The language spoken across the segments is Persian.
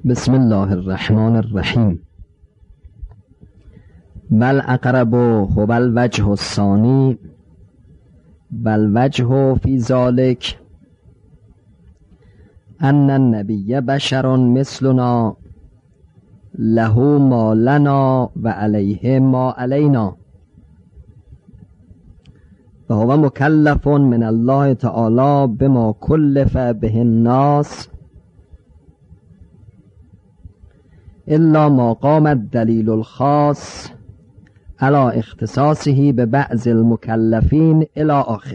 بسم الله الرحمن الرحیم. بل اقرب هو الوجه الثانی بل وجه فی ذلک ان النبی بشر مثلنا له ما لنا و علیه ما علینا و هو مکلف من الله تعالی بما کلف به الناس الا ما قام الدلیل الخاص على اختصاصه به بعض المکلفین الی آخر.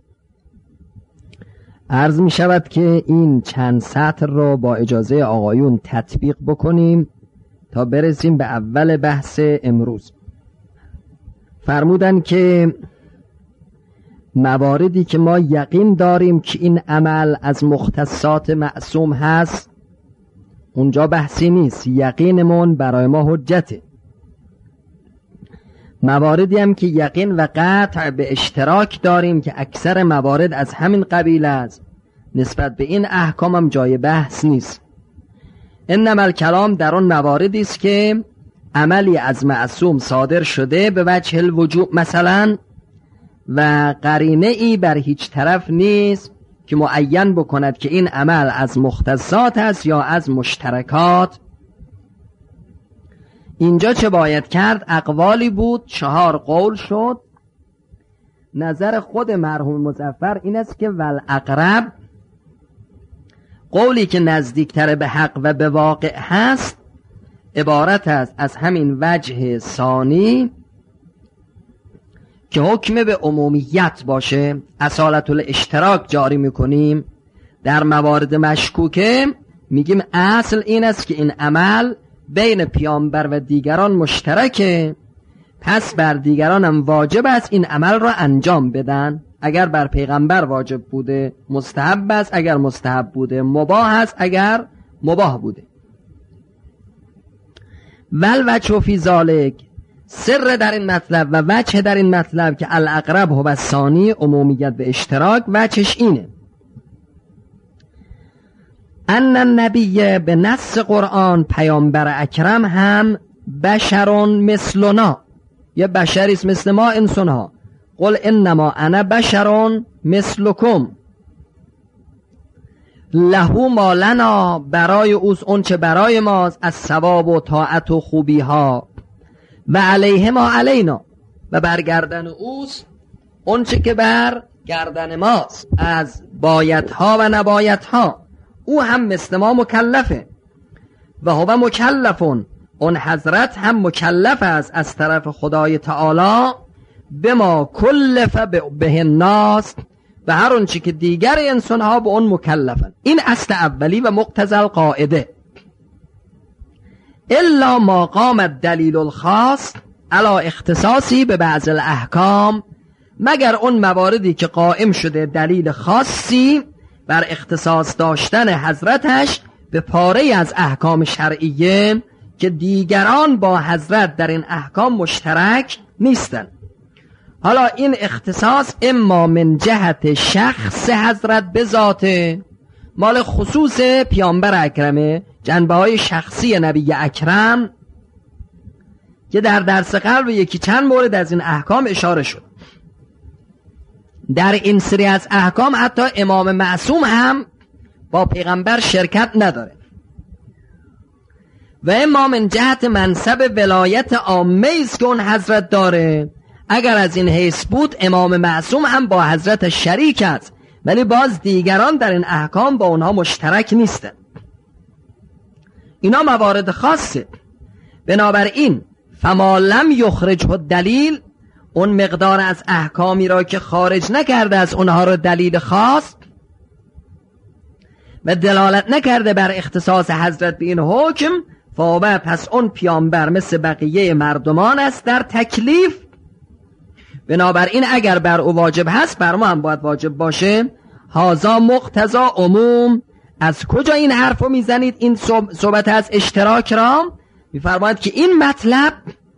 عرض می شود که این چند سطر رو با اجازه آقایون تطبیق بکنیم تا برسیم به اول بحث امروز. فرمودن که مواردی که ما یقین داریم که این عمل از مختصات معصوم هست، اونجا بحثی نیست، یقینمون برای ما حجته. مواردی هم که یقین و قطع به اشتراک داریم که اکثر موارد از همین قبیل است، نسبت به این احکام هم جای بحث نیست. انما الکلام در اون مواردی است که عملی از معصوم صادر شده به وجه الوجوب مثلا و قرینه ای بر هیچ طرف نیست که معین بکند که این عمل از مختصات است یا از مشترکات. اینجا چه باید کرد؟ اقوالی بود، 4 قول شد. نظر خود مرحوم مظفر این است که والاقرب، قولی که نزدیکتر به حق و به واقع هست، عبارت است از همین وجه ثانی که حکم به عمومیت باشه، اصالت الاشتراک جاری میکنیم. در موارد مشکوکه میگیم اصل این است که این عمل بین پیامبر و دیگران مشترکه، پس بر دیگران هم واجب است این عمل را انجام بدن. اگر بر پیغمبر واجب بوده مستحب است، اگر مستحب بوده مباح است، اگر مباح بوده. ول وجه فی ذالک، سر در این مطلب و وجه در این مطلب که الاقرب هو الثانی، عمومیت به اشتراک، وجهش اینه ان النبی به نص قرآن، پیامبر اکرم هم بشرون مثلنا، یه بشری است مثل ما انسانها. قل انما انا بشرون مثلکم له ما لنا، برای اوست اون چه برای ماست، از ثواب و طاعت و خوبی ها، و علیه ما علینا، و برگردن اوست اون چه که بر گردن ماست از بایدها و نبایدها. او هم مثل ما مکلفه و هو مکلفون، اون حضرت هم مکلف است از طرف خدای تعالی به ما کلف به الناس، و هر اون چی که دیگر انسان ها به اون مکلفن. این اصل اولی و مقتضی القاعده. الا ما قام الدلیل الخاص علی اختصاصی به بعض الاحکام، مگر اون مواردی که قائم شده دلیل خاصی بر اختصاص داشتن حضرتش به پاره از احکام شرعیه که دیگران با حضرت در این احکام مشترک نیستن. حالا این اختصاص اما من جهت شخص حضرت به ذاته، مال خصوص پیامبر اکرمه، جنبه های شخصی نبی اکرم که در درس قبل به یکی چند مورد از این احکام اشاره شد. در این سری از احکام حتی امام معصوم هم با پیغمبر شرکت نداره. و اما من جهت منصب ولایت عامه است که اون حضرت داره. اگر از این حیث بود امام معصوم هم با حضرت شریک است، ولی باز دیگران در این احکام با اونها مشترک نیستن. اینا موارد خاصه. بنابراین فما لم یخرجه الدلیل، اون مقدار از احکامی را که خارج نکرده از اونها را دلیل خاص و دلالت نکرده بر اختصاص حضرت به این حکم، فاوه، پس اون پیامبر مثل بقیه مردمان است در تکلیف. بنابراین اگر بر او واجب هست بر ما هم باید واجب باشه. هازا مقتضا عموم. از کجا این حرفو میزنید؟ این صحبت از اشتراک را میفرماید که این مطلب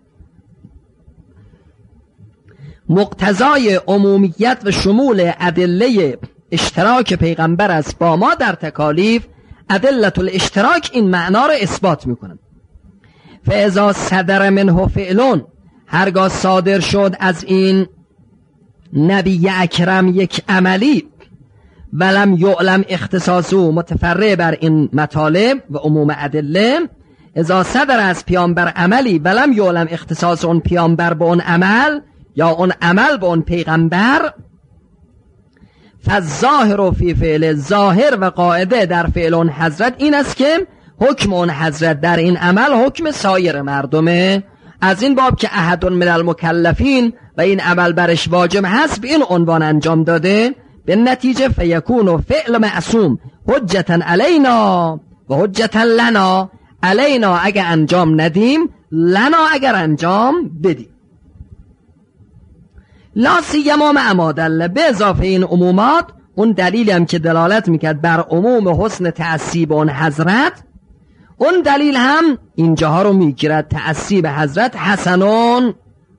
مقتضای عمومیت و شمول ادله اشتراک پیغمبر است با ما در تکالیف، ادلت الاشتراک این معنا رو اثبات میکنن. فاذا صدر منه فعلون، هرگاه صادر شد از این نبی اکرم یک عملی، ولم یعلم اختصاصو، متفرع بر این مطالب و عموم ادله، اذا صدر از پیامبر عملی ولم یعلم اختصاص اون پیامبر به اون عمل یا اون عمل به اون پیغمبر، فالظاهر فی فعل، ظاهر و قاعده در فعل اون حضرت این است که حکم اون حضرت در این عمل حکم سایر مردمه. از این باب که احد من المکلفین و این عمل برش واجب هست به این عنوان انجام داده، به نتیجه فیکون فعل معصوم حجتا علینا و حجتا لنا، علینا اگر انجام ندیم، لنا اگر انجام بدیم. لا سیما مع ما دل، به اضافه این عمومات اون دلیلی هم که دلالت میکرد بر عموم حسن تعصیب اون حضرت، اون دلیل هم اینجاها رو میگیرد. تعصیب حضرت حسنون.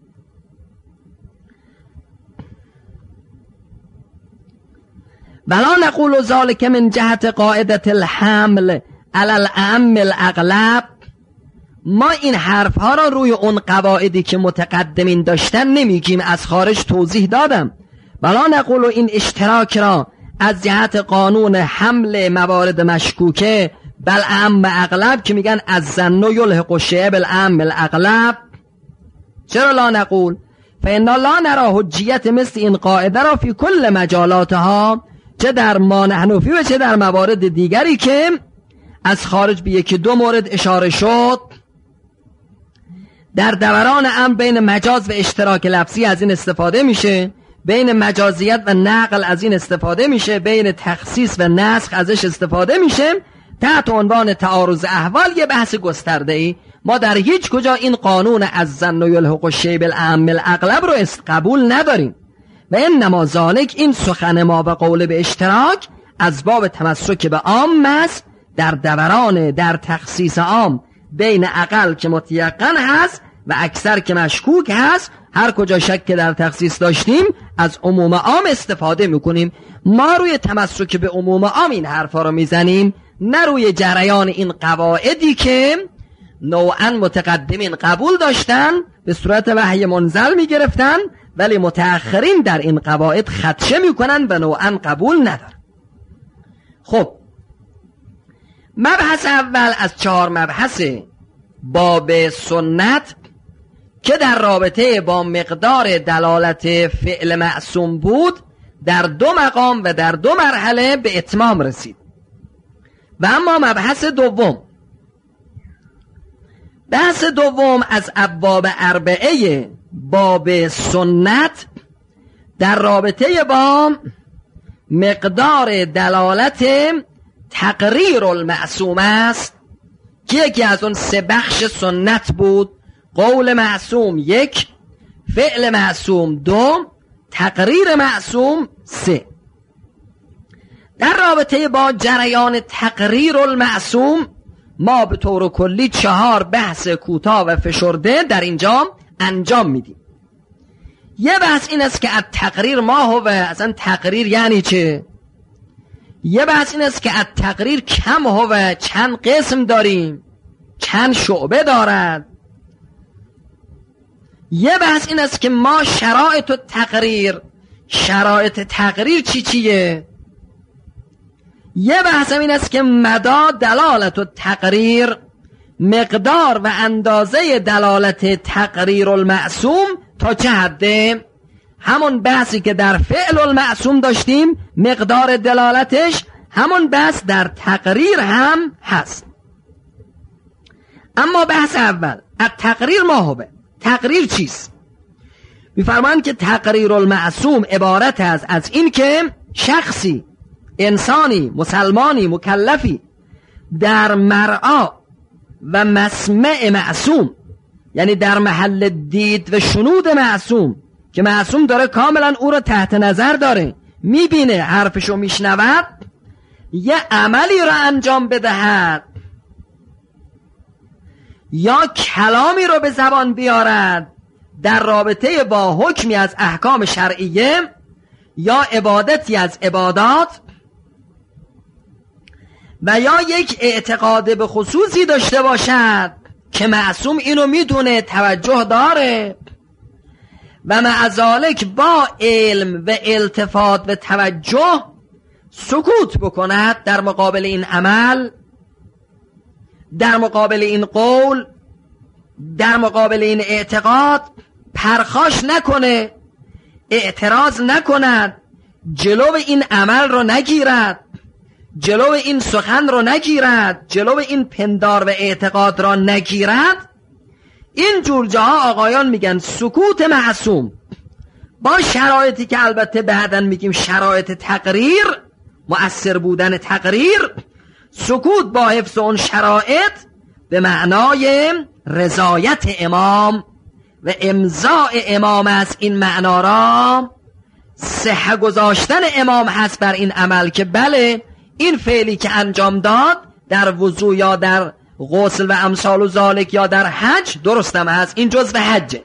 ولا نقول ذلك من جهت قاعدة الحمل على الأعم الأغلب، ما این حرف ها را روی اون قواعدی که متقدمین داشتن نمیگیم، از خارج توضیح دادم. ولا نقول این اشتراک را از جهت قانون حمل موارد مشکوکه بل اعم اغلب که میگن از ظن یلحق الشیء بالاعم الاغلب. چرا لا نقول؟ فإنا لا نرى حجیت مثل این قاعده را فی کل مجالاتها، چه در ما نحنفی و چه در موارد دیگری که از خارج به یکی دو مورد اشاره شد. در دوران امر بین مجاز و اشتراک لفظی از این استفاده میشه، بین مجازیت و نقل از این استفاده میشه، بین تخصیص و نسخ ازش استفاده میشه. تحت عنوان تعارض احوال یه بحث گسترده ای، ما در هیچ کجا این قانون از ظن یلحق الشیء بالاعم الاغلب رو قبول نداریم. و انما ذالک، این سخن ما و قول به اشتراک از باب تمسک به عام است، در دوران در تخصیص عام بین اقل که متیقن هست و اکثر که مشکوک هست، هر کجا شک در تخصیص داشتیم از عموم عام استفاده میکنیم. ما روی تمسک به عموم عام این حرفا رو میزنیم، نه روی جریان این قواعدی که نوعا متقدمین قبول داشتن، به صورت وحی منزل میگرفتن، ولی متأخرین در این قواعد خدشه میکنن و نوعا قبول ندارن. خب مبحث اول از 4 مبحث باب سنت که در رابطه با مقدار دلالت فعل معصوم بود، در 2 مقام و در 2 مرحله به اتمام رسید. و اما مبحث دوم، بحث دوم از ابواب 4 باب سنت در رابطه با مقدار دلالت تقریر المعصوم است که یکی از اون 3 بخش سنت بود: قول معصوم 1، فعل معصوم 2، تقریر معصوم 3. در رابطه با جریان تقریر المعصوم ما به طور کلی 4 بحث کوتاه و فشرده در اینجا انجام میدیم. یه بحث این است که التقریر ما هو، اصلا تقریر یعنی چه؟ یه بحث این است که التقریر کم هو، چند قسم داریم، چند شعبه دارد. یه بحث این است که ما شرایط تقریر چیه؟ یه بحث این است که مدى دلالت و تقریر، مقدار و اندازه دلالت تقریر المعصوم تا چه حده. همون بحثی که در فعل المعصوم داشتیم مقدار دلالتش، همون بحث در تقریر هم هست. اما بحث اول، التقریر ما هو، تقریر چیست؟ می‌فرمایند که تقریر المعصوم عبارت است از این که شخصی، انسانی، مسلمانی، مکلفی در مرعا و مسمع معصوم، یعنی در محل دید و شنود معصوم، که معصوم داره کاملا او را تحت نظر داره، میبینه، حرفشو میشنود، یه عملی را انجام بدهد یا کلامی رو به زبان بیارد در رابطه با حکمی از احکام شرعیه یا عبادتی از عبادات، و یا یک اعتقاد به خصوصی داشته باشد که معصوم اینو میدونه، توجه داره و مع ذالک با علم و التفات و توجه سکوت بکند در مقابل این عمل، در مقابل این قول، در مقابل این اعتقاد پرخاش نکنه، اعتراض نکند، جلو این عمل رو نگیرد، جلو این سخن رو نگیرد، جلو این پندار و اعتقاد را نگیرد، این جور جاها آقایان میگن سکوت معصوم با شرایطی که البته بعداً میگیم شرایط تقریر، مؤثر بودن تقریر، سکوت با حفظ اون شرایط به معنای رضایت امام و امضاء امام است. این معنا را صحه گذاشتن امام هست بر این عمل که بله این فعلی که انجام داد در وضو یا در غسل و امثال و ذالک یا در حج درستم هست، این جزء حجه.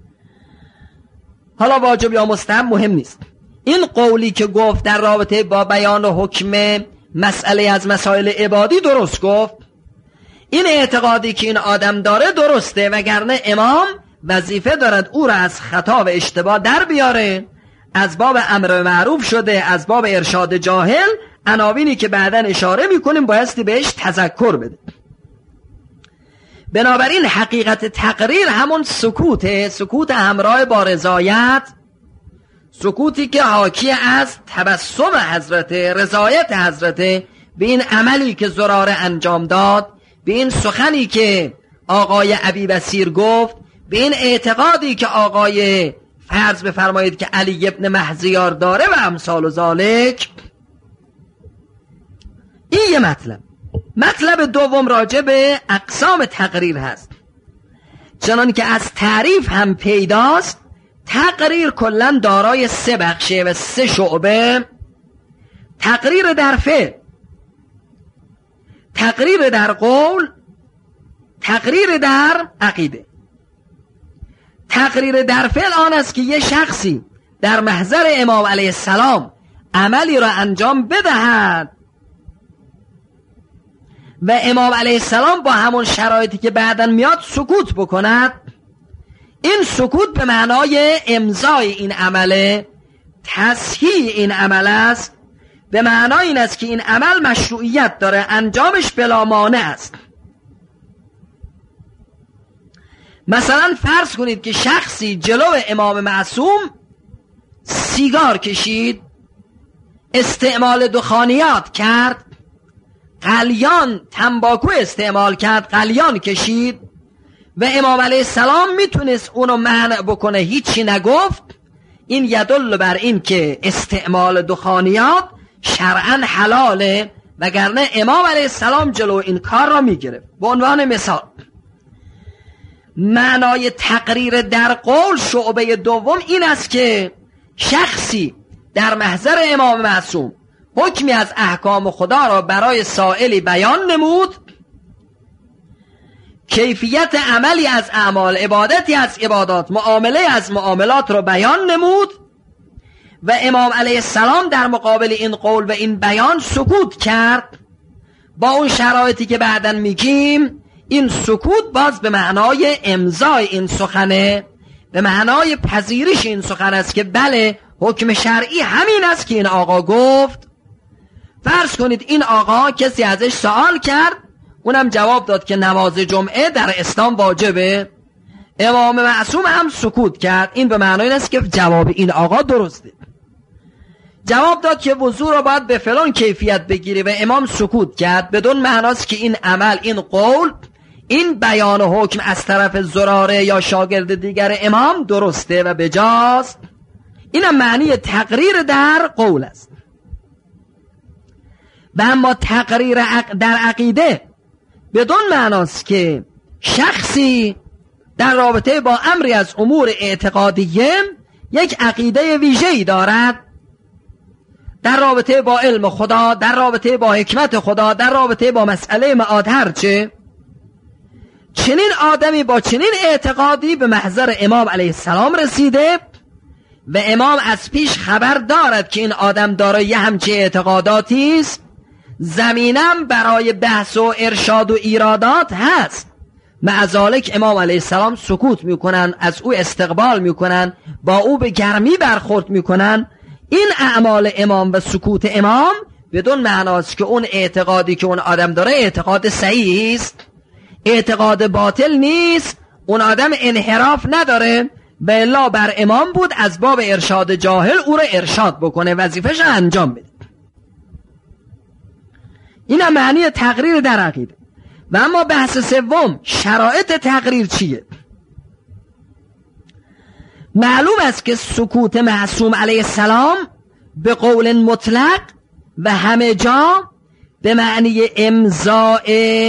حالا واجب یا مستحب مهم نیست. این قولی که گفت در رابطه با بیان حکم مسئله از مسائل عبادی درست گفت، این اعتقادی که این آدم داره درسته، وگرنه امام وظیفه دارد او را از خطا و اشتباه در بیاره. از باب امر معروف شده، از باب ارشاد جاهل، عناوینی که بعداً اشاره میکنیم بایستی بهش تذکر بده. بنابراین حقیقت تقریر همون سکوته، سکوت همراه با رضایت، سکوتی که حاکی از تبسم حضرت، رضایت حضرت به این عملی که زراره انجام داد، به این سخنی که آقای ابی بصیر گفت، به این اعتقادی که آقای فرض بفرمایید که علی ابن مهزیار داره و امثال و ذالک. این یه مطلب دوم راجع به اقسام تقریر هست. چنان که از تعریف هم پیداست تقریر کلن دارای 3 بخشه و 3 شعبه: تقریر در فعل، تقریر در قول، تقریر در عقیده. تقریر در فعل آن است که یه شخصی در محضر امام علیه السلام عملی را انجام بدهد و امام علیه السلام با همون شرایطی که بعداً میاد سکوت بکند. این سکوت به معنای امضای این عمل، تصحیح این عمل است، به معنای این است که این عمل مشروعیت داره، انجامش بلا مانع است. مثلا فرض کنید که شخصی جلو امام معصوم سیگار کشید، استعمال دخانیات کرد، قلیان تنباکو استعمال کرد، قلیان کشید و امام علیه السلام میتونست اونو منع بکنه، هیچی نگفت. این یدل بر این که استعمال دخانیات شرعاً حلاله، وگرنه امام علیه السلام جلو این کار را میگرفت. به عنوان مثال معنای تقریر در قول شعبه دوم این است که شخصی در محضر امام معصوم حکمی از احکام خدا را برای سائلی بیان نمود، کیفیت عملی از اعمال، عبادتی از عبادات، معامله از معاملات را بیان نمود و امام علیه السلام در مقابل این قول و این بیان سکوت کرد. با اون شرایطی که بعداً میگیم، این سکوت باز به معنای امضای این سخنه، به معنای پذیرش این سخن است که بله حکم شرعی همین است که این آقا گفت. فرض کنید این آقا کسی ازش سوال کرد، اونم جواب داد که نماز جمعه در اسلام واجبه، امام معصوم هم سکوت کرد. این به معنای این است که جواب این آقا درسته. جواب داد که وضو را باید به فلان کیفیت بگیری و امام سکوت کرد، بدون معناست که این عمل، این قول، این بیان و حکم از طرف زراره یا شاگرد دیگر امام درسته و بجاست. اینم معنی تقریر در قول است. و اما تقریر در عقیده بدون معناست که شخصی در رابطه با امری از امور اعتقادیه یک عقیده ویژه‌ای دارد، در رابطه با علم خدا، در رابطه با حکمت خدا، در رابطه با مسئله معاد هرچه. چنین آدمی با چنین اعتقادی به محضر امام علیه السلام رسیده و امام از پیش خبر دارد که این آدم دارای همچه اعتقاداتی است، زمینم برای بحث و ارشاد و ایرادات هست. مع ذالک امام علیه السلام سکوت میکنن، از او استقبال میکنن، با او به گرمی برخورد میکنن. این اعمال امام و سکوت امام بدون معناست که اون اعتقادی که اون آدم داره اعتقاد صحیح است، اعتقاد باطل نیست، اون آدم انحراف نداره. به الا بر امام بود از باب ارشاد جاهل او رو ارشاد بکنه، وظیفش رو انجام بده. این هم معنی تقریر در عقیده. و اما بحث سوم، شرایط تقریر چیه؟ معلوم است که سکوت معصوم علیه السلام به قول مطلق و همه جا به معنی امضاء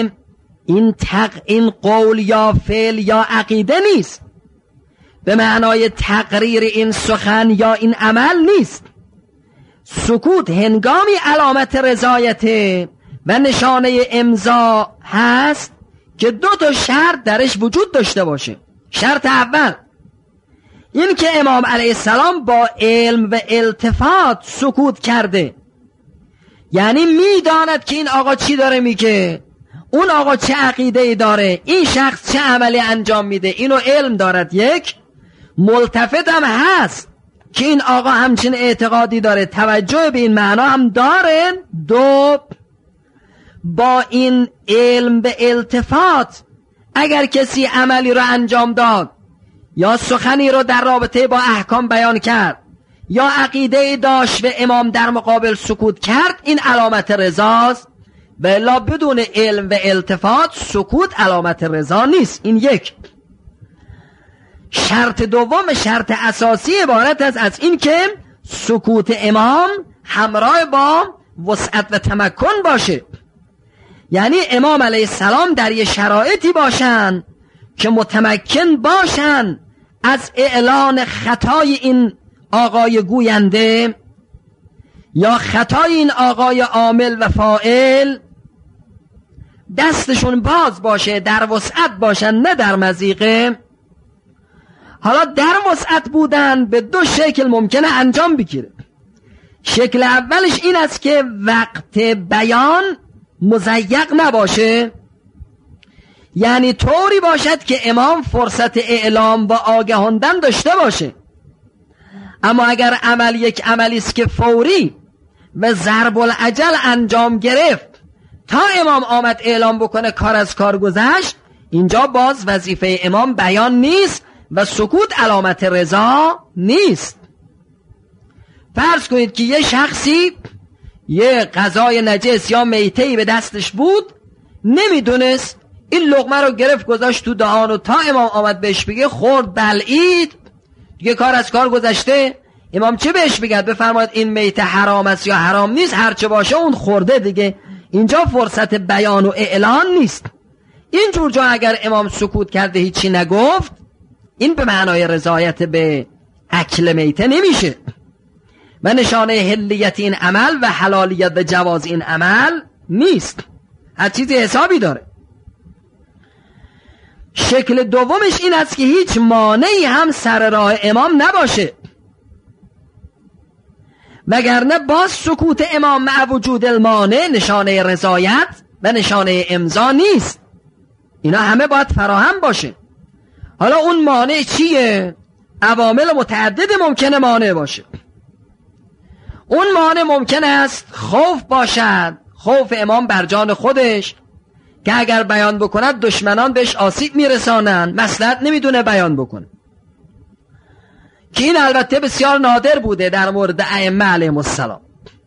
این قول یا فعل یا عقیده نیست، به معنای تقریر این سخن یا این عمل نیست. سکوت هنگامی علامت رضایت و نشانه امضا هست که دو تا شرط درش وجود داشته باشه. شرط اول این که امام علیه السلام با علم و التفات سکوت کرده، یعنی میداند که این آقا چی داره میگه، اون آقا چه عقیده‌ای داره، این شخص چه عملی انجام میده، اینو علم دارد. یک، ملتفت هم هست که این آقا همچین اعتقادی داره، توجه به این معنا هم داره. دو، با این علم به التفات اگر کسی عملی رو انجام داد یا سخنی رو در رابطه با احکام بیان کرد یا عقیده داشت و امام در مقابل سکوت کرد، این علامت رضاست. بلا بدون علم و التفات سکوت علامت رضا نیست. این یک. شرط دوم، شرط اساسی، عبارت است از این که سکوت امام همراه با وسعت و تمکن باشه، یعنی امام علیه السلام در یه شرایطی باشن که متمکن باشن از اعلان خطای این آقای گوینده یا خطای این آقای عامل و فاعل، دستشون باز باشه، در وسعت باشن، نه در مضیقه. حالا در وسعت بودن به دو شکل ممکنه انجام بگیره. شکل اولش این است که وقت بیان مضیق نباشه، یعنی طوری باشد که امام فرصت اعلام و آگهاندن داشته باشه. اما اگر عمل یک عملی است که فوری و ضرب العجل انجام گرفت تا امام آمد اعلام بکنه کار از کار گذشت، اینجا باز وظیفه امام بیان نیست و سکوت علامت رضا نیست. فرض کنید که یه شخصی یه غذای نجس یا میتهی به دستش بود، نمیدونست، این لقمه رو گرفت گذاشت تو دهان و تا امام آمد بهش بگه خورد، بلعید، دیگه کار از کار گذشته. امام چه بهش بگد؟ بفرماید این میته حرام است یا حرام نیست، هرچه باشه اون خورده دیگه. اینجا فرصت بیان و اعلان نیست. اینجور جا اگر امام سکوت کرده هیچی نگفت، این به معنای رضایت به اکل میته نمیشه و نشانه حلیت این عمل و حلالیت و جواز این عمل نیست، هر چیزی حسابی داره. شکل دومش این است که هیچ مانعی هم سر راه امام نباشه، وگرنه باز سکوت امام مع وجود المانع نشانه رضایت و نشانه امضا نیست. اینا همه باید فراهم باشه. حالا اون مانع چیه؟ عوامل متعدد ممکنه مانع باشه. اون مانع ممکن است خوف باشد، خوف امام بر جان خودش که اگر بیان بکند دشمنان بهش آسیب میرسانند، مصلحت نمیدونه بیان بکنه، که این البته بسیار نادر بوده در مورد ائمه علیهم السلام.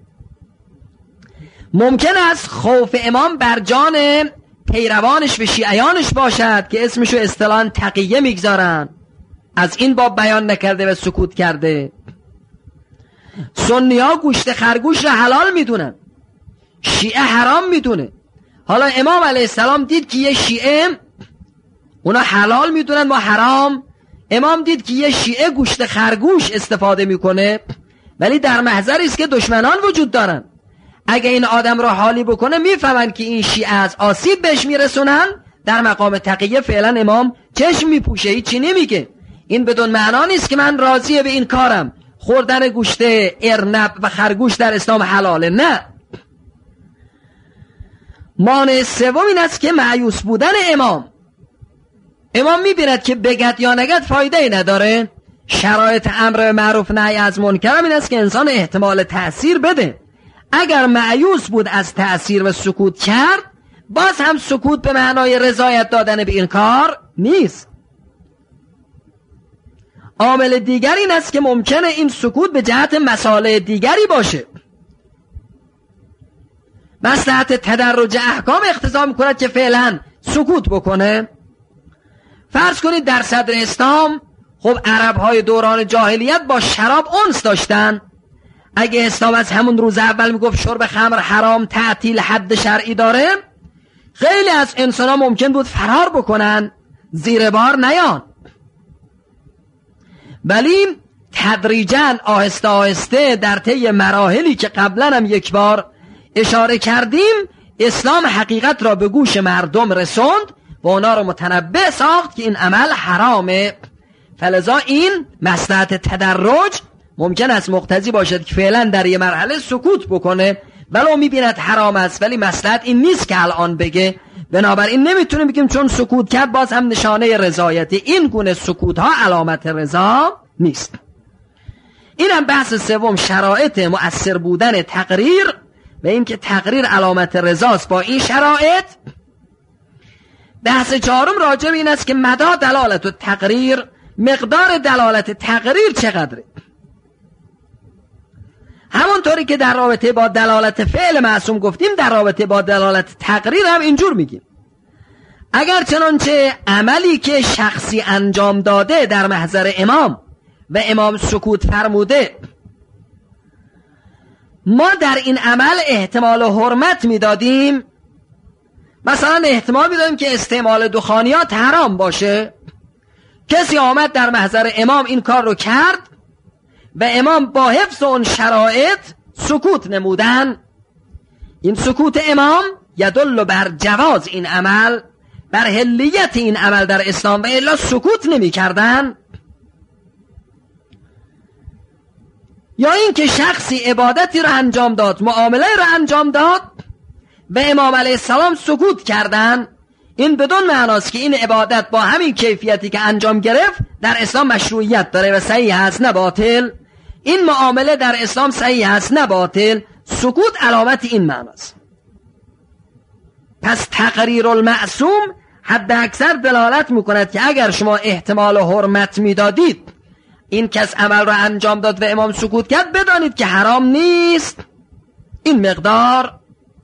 ممکن است خوف امام بر جان پیروانش و شیعیانش باشد که اسمشو اصطلاحاً تقیه میگذارن، از این باب بیان نکرده و سکوت کرده. سنی ها گوشت خرگوش را حلال میدونن، شیعه حرام میدونه. حالا امام علیه السلام دید که یه شیعه اونا حلال میدونن ما حرام، امام دید که یه شیعه گوشت خرگوش استفاده میکنه، ولی در محضری است که دشمنان وجود دارن. اگه این آدم را حالی بکنه میفهمن که این شیعه از آسیب بهش میرسونن، در مقام تقیه فعلا امام چشم میپوشه، هیچی نمیگه. این بدون معنا نیست که من راضیه به این کارم، خوردن گوشت ارنب و خرگوش در اسلام حلاله، نه. مانع سوم این است که مایوس بودن امام میبیند که بگد یا نگد فایده ای نداره. شرایط امر معروف نهی از منکر این است که انسان احتمال تأثیر بده. اگر مایوس بود از تأثیر و سکوت کرد، باز هم سکوت به معنای رضایت دادن به این کار نیست. عامل دیگر این است که ممکنه این سکوت به جهت مصالح دیگری باشه. مصلحت تدرج احکام اقتضا می‌کند که فعلا سکوت بکنه. فرض کنید در صدر اسلام خب عرب‌های دوران جاهلیت با شراب انس داشتن. اگه اسلام از همون روز اول میگفت شرب خمر حرام، تعطیل حد شرعی داره، خیلی از انسان‌ها ممکن بود فرار بکنن، زیر بار نیان. ولی تدریجاً آهسته آهسته در طی مراحلی که قبلا هم یک بار اشاره کردیم، اسلام حقیقت را به گوش مردم رسوند و اونا رو متنبه ساخت که این عمل حرامه. فلذا این مصلحت تدرج ممکن است مقتضی باشد که فعلا در یه مرحله سکوت بکنه، ولو میبیند حرام است، ولی مصلحت این نیست که الان بگه. بنابراین نمیتونیم بگیم چون سکوت کرد باز هم نشانه رضایت. این گونه سکوت ها علامت رضا نیست. این هم بحث سوم، شرایط مؤثر بودن تقریر و این که تقریر علامت رضاست با این شرایط. بحث چهارم راجع به این است که مدار دلالت و تقریر، مقدار دلالت تقریر چقدره. همونطوری که در رابطه با دلالت فعل معصوم گفتیم، در رابطه با دلالت تقریر هم اینجور میگیم. اگر چنانچه عملی که شخصی انجام داده در محضر امام و امام سکوت فرموده، ما در این عمل احتمال و حرمت میدادیم، مثلا احتمال میدادیم که استعمال دخانیات حرام باشه، کسی آمد در محضر امام این کار رو کرد و امام با حفظ اون شرایط سکوت نمودن، این سکوت امام یدل بر جواز این عمل، بر حلیت این عمل در اسلام، و الا سکوت نمی کردن. یا این که شخصی عبادتی رو انجام داد، معامله رو انجام داد و امام علیه السلام سکوت کردن، این بدون معناست که این عبادت با همین کیفیتی که انجام گرفت در اسلام مشروعیت داره و صحیح هست نه باطل. این معامله در اسلام صحیح هست نه باطل. سکوت علامت این معناست. پس تقریر المعصوم حد اکثر دلالت میکند که اگر شما احتمال و حرمت میدادید این کس عمل را انجام داد و امام سکوت کرد، بدانید که حرام نیست. این مقدار.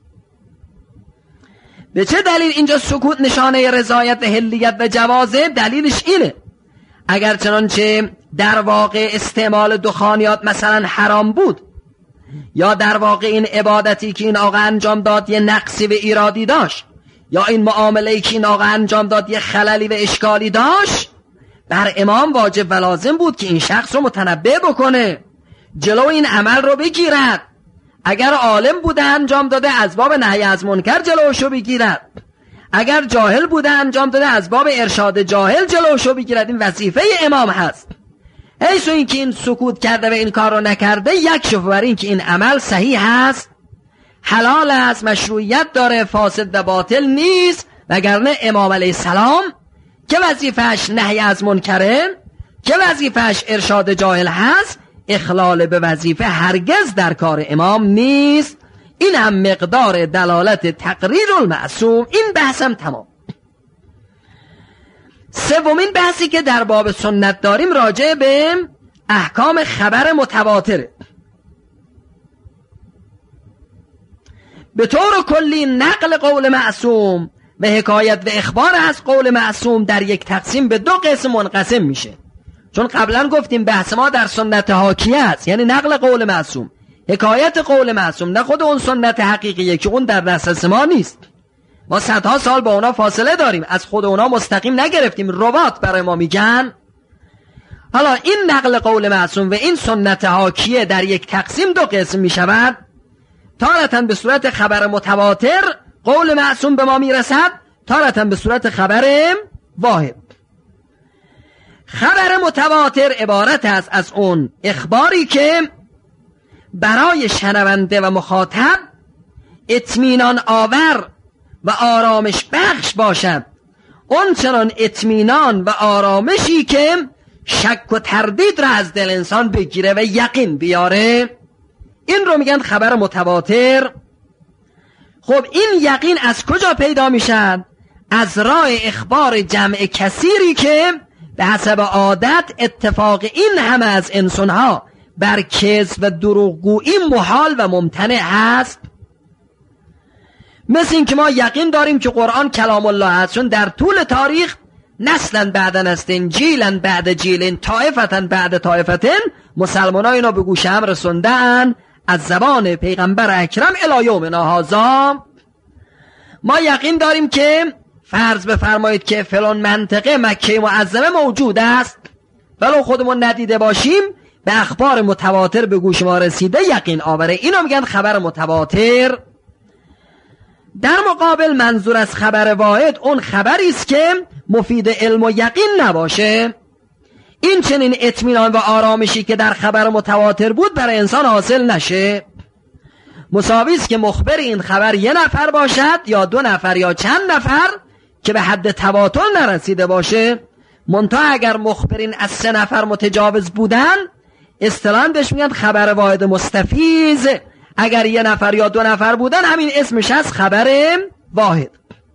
به چه دلیل اینجا سکوت نشانه رضایت و حلیت و جوازه؟ دلیلش اینه اگر چنانچه در واقع استعمال دخانیات مثلا حرام بود، یا در واقع این عبادتی که این آقا انجام داد یه نقصی و ایرادی داشت، یا این معامله‌ای که این آقا انجام داد یه خللی و اشکالی داشت، بر امام واجب و لازم بود که این شخص رو متنبه بکنه، جلو این عمل رو بگیرد. اگر عالم بوده انجام داده از باب نهی از منکر جلوشو بگیرد، اگر جاهل بوده انجام داده از باب ارشاد جاهل جلوشو بگیرد. این وظیفه امام هست. حیث این که این سکوت کرده و این کار رو نکرده، یک شف بر این که این عمل صحیح هست، حلال است، مشروعیت داره، فاسد و باطل نیست. وگرنه امام علیه السلام که وظیفهش نهی از منکره، که وظیفهش ارشاد جاهل هست، اخلال به وظیفه هرگز در کار امام نیست. این هم مقدار دلالت تقریر المعصوم. این بحثم تمام. سومین بحثی که در باب سنت داریم راجع به احکام خبر متواتره. به طور کلی نقل قول معصوم و حکایت و اخبار از قول معصوم در یک تقسیم به دو قسم منقسم میشه. چون قبلا گفتیم بحث ما در سنت حاکیه است، یعنی نقل قول معصوم، حکایت قول معصوم، نه خود اون سنت حقیقیه که اون در دسترس ما نیست. ما صدها سال با اونا فاصله داریم، از خود اونا مستقیم نگرفتیم، روات برای ما میگن. حالا این نقل قول معصوم و این سنت حاکیه در یک تقسیم دو قسم میشود. تارتاً به صورت خبر متواتر قول معصوم به ما میرسد، تارتاً به صورت خبر واهب. خبر متواتر عبارت است از اون اخباری که برای شنونده و مخاطب اطمینان آور و آرامش بخش باشد، اون چنان اطمینان و آرامشی که شک و تردید را از دل انسان بگیره و یقین بیاره. این رو میگن خبر متواتر. خب این یقین از کجا پیدا میشن؟ از راه اخبار جمع کثیری که به حسب عادت اتفاق این همه از انسانها بر کذب و دروغگویی محال و ممتنع هست. مثل این که ما یقین داریم که قرآن کلام الله هست، چون در طول تاریخ نسلا بعد نسل، جیلا بعد جیل، طایفتا بعد طایفتن، مسلمان ها اینا به گوش هم رسوندن از زبان پیغمبر اکرم الی یومنا هذا. ما یقین داریم که فرض بفرمایید که فلان منطقه مکه معظمه موجود است، ولو خودمون ندیده باشیم به اخبار متواتر به گوش ما رسیده یقین آوره. اینو میگن خبر متواتر. در مقابل منظور از خبر واحد اون خبری است که مفید علم و یقین نباشه. این چنین اطمینان و آرامشی که در خبر متواتر بود برای انسان حاصل نشه. مساوی است که مخبر این خبر یه نفر باشد یا دو نفر یا چند نفر که به حد تواتر نرسیده باشه. منتها اگر مخبرین از 3 نفر متجاوز بودن اصطلاحاً بهش میگن خبر واحد مستفیض. اگر 1 نفر یا 2 نفر بودن همین اسمش از خبر واحد.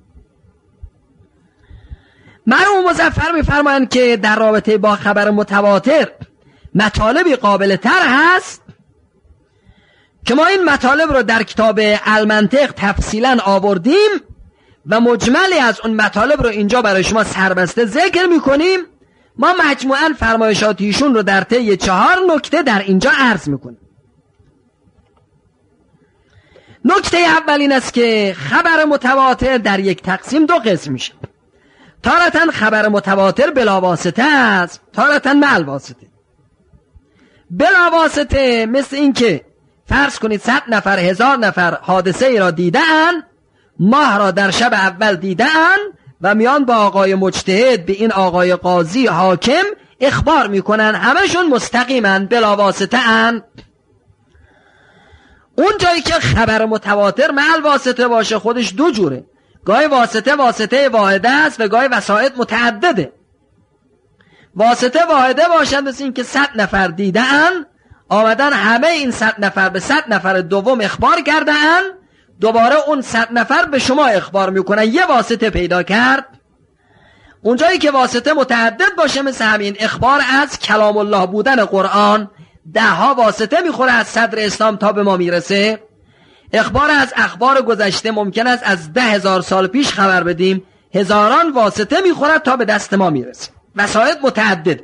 مرحوم مظفر میفرمایند که در رابطه با خبر متواتر مطالبی قابل طرح هست که ما این مطالب رو در کتاب المنطق تفصیلا آوردیم و مجملی از اون مطالب رو اینجا برای شما سربسته ذکر میکنیم. ما مجموعاً فرمایشات ایشون رو در طی 4 نکته در اینجا عرض میکنیم. نکته اول این است که خبر متواتر در یک تقسیم 2 قسم میشه. تارتاً خبر متواتر بلا واسطه است، تارتاً مع الواسطه. بلا واسطه مثل این که فرض کنید 100 نفر 1000 نفر حادثه ای را دیدن، ماه را در شب اول دیدن و میان با آقای مجتهد به این آقای قاضی حاکم اخبار میکنن، همشون مستقیمن بلا واسطه ان. اون جایی که خبر متواتر مع الواسطه باشه خودش 2 جوره، گاهی واسطه واحده است و گاهی وسائط متعدده. واسطه واحده باشد مثل این که 100 نفر دیدن، آمدن همه این 100 نفر به 100 نفر دوم اخبار کردن، دوباره اون 100 نفر به شما اخبار میکنن، یه واسطه پیدا کرد. اونجایی که واسطه متعدد باشه مثل همین اخبار از کلام الله بودن قرآن، 10 واسطه میخوره از صدر اسلام تا به ما میرسه. اخبار از اخبار گذشته ممکن است از 10,000 سال پیش خبر بدیم، هزاران واسطه میخوره تا به دست ما میرسه. وسایط متعدد.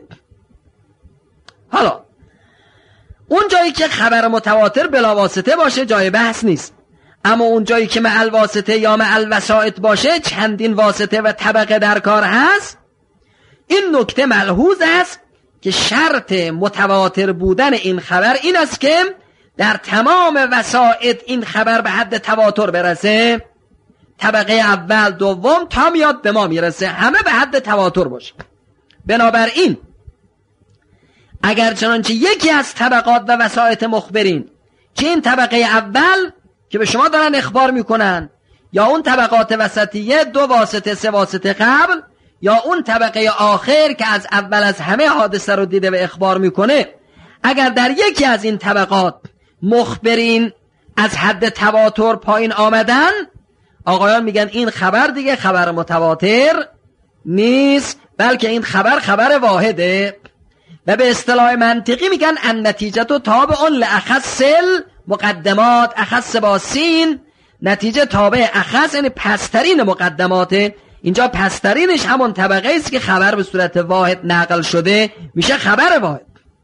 حالا اون جایی که خبر متواتر بلا واسطه باشه جای بحث نیست، اما اون جایی که مع الواسطه یا مع الوسائط باشه چندین واسطه و طبقه در کار هست. این نکته ملحوظ است که شرط متواتر بودن این خبر این است که در تمام وسائط این خبر به حد تواتر برسه، طبقه اول دوم تا میاد به ما میرسه همه به حد تواتر باشه. بنابراین اگر چنانچه یکی از طبقات و وسائط مخبرین، چه این طبقه اول که به شما دارن اخبار میکنن، یا اون طبقات وسطیه 2 واسطه 3 واسطه قبل، یا اون طبقه آخر که از اول از همه حادثه رو دیده و اخبار میکنه، اگر در یکی از این طبقات مخبرین از حد تواتر پایین آمدن، آقایان میگن این خبر دیگه خبر متواتر نیست، بلکه این خبر واحده. و به اصطلاح منطقی میگن ان نتیجه تو تابع لاخص مقدمات، اخص با سین، نتیجه تابع اخص یعنی پسترین مقدماته. اینجا پسترینش همون طبقه است که خبر به صورت واحد نقل شده میشه خبر واحد.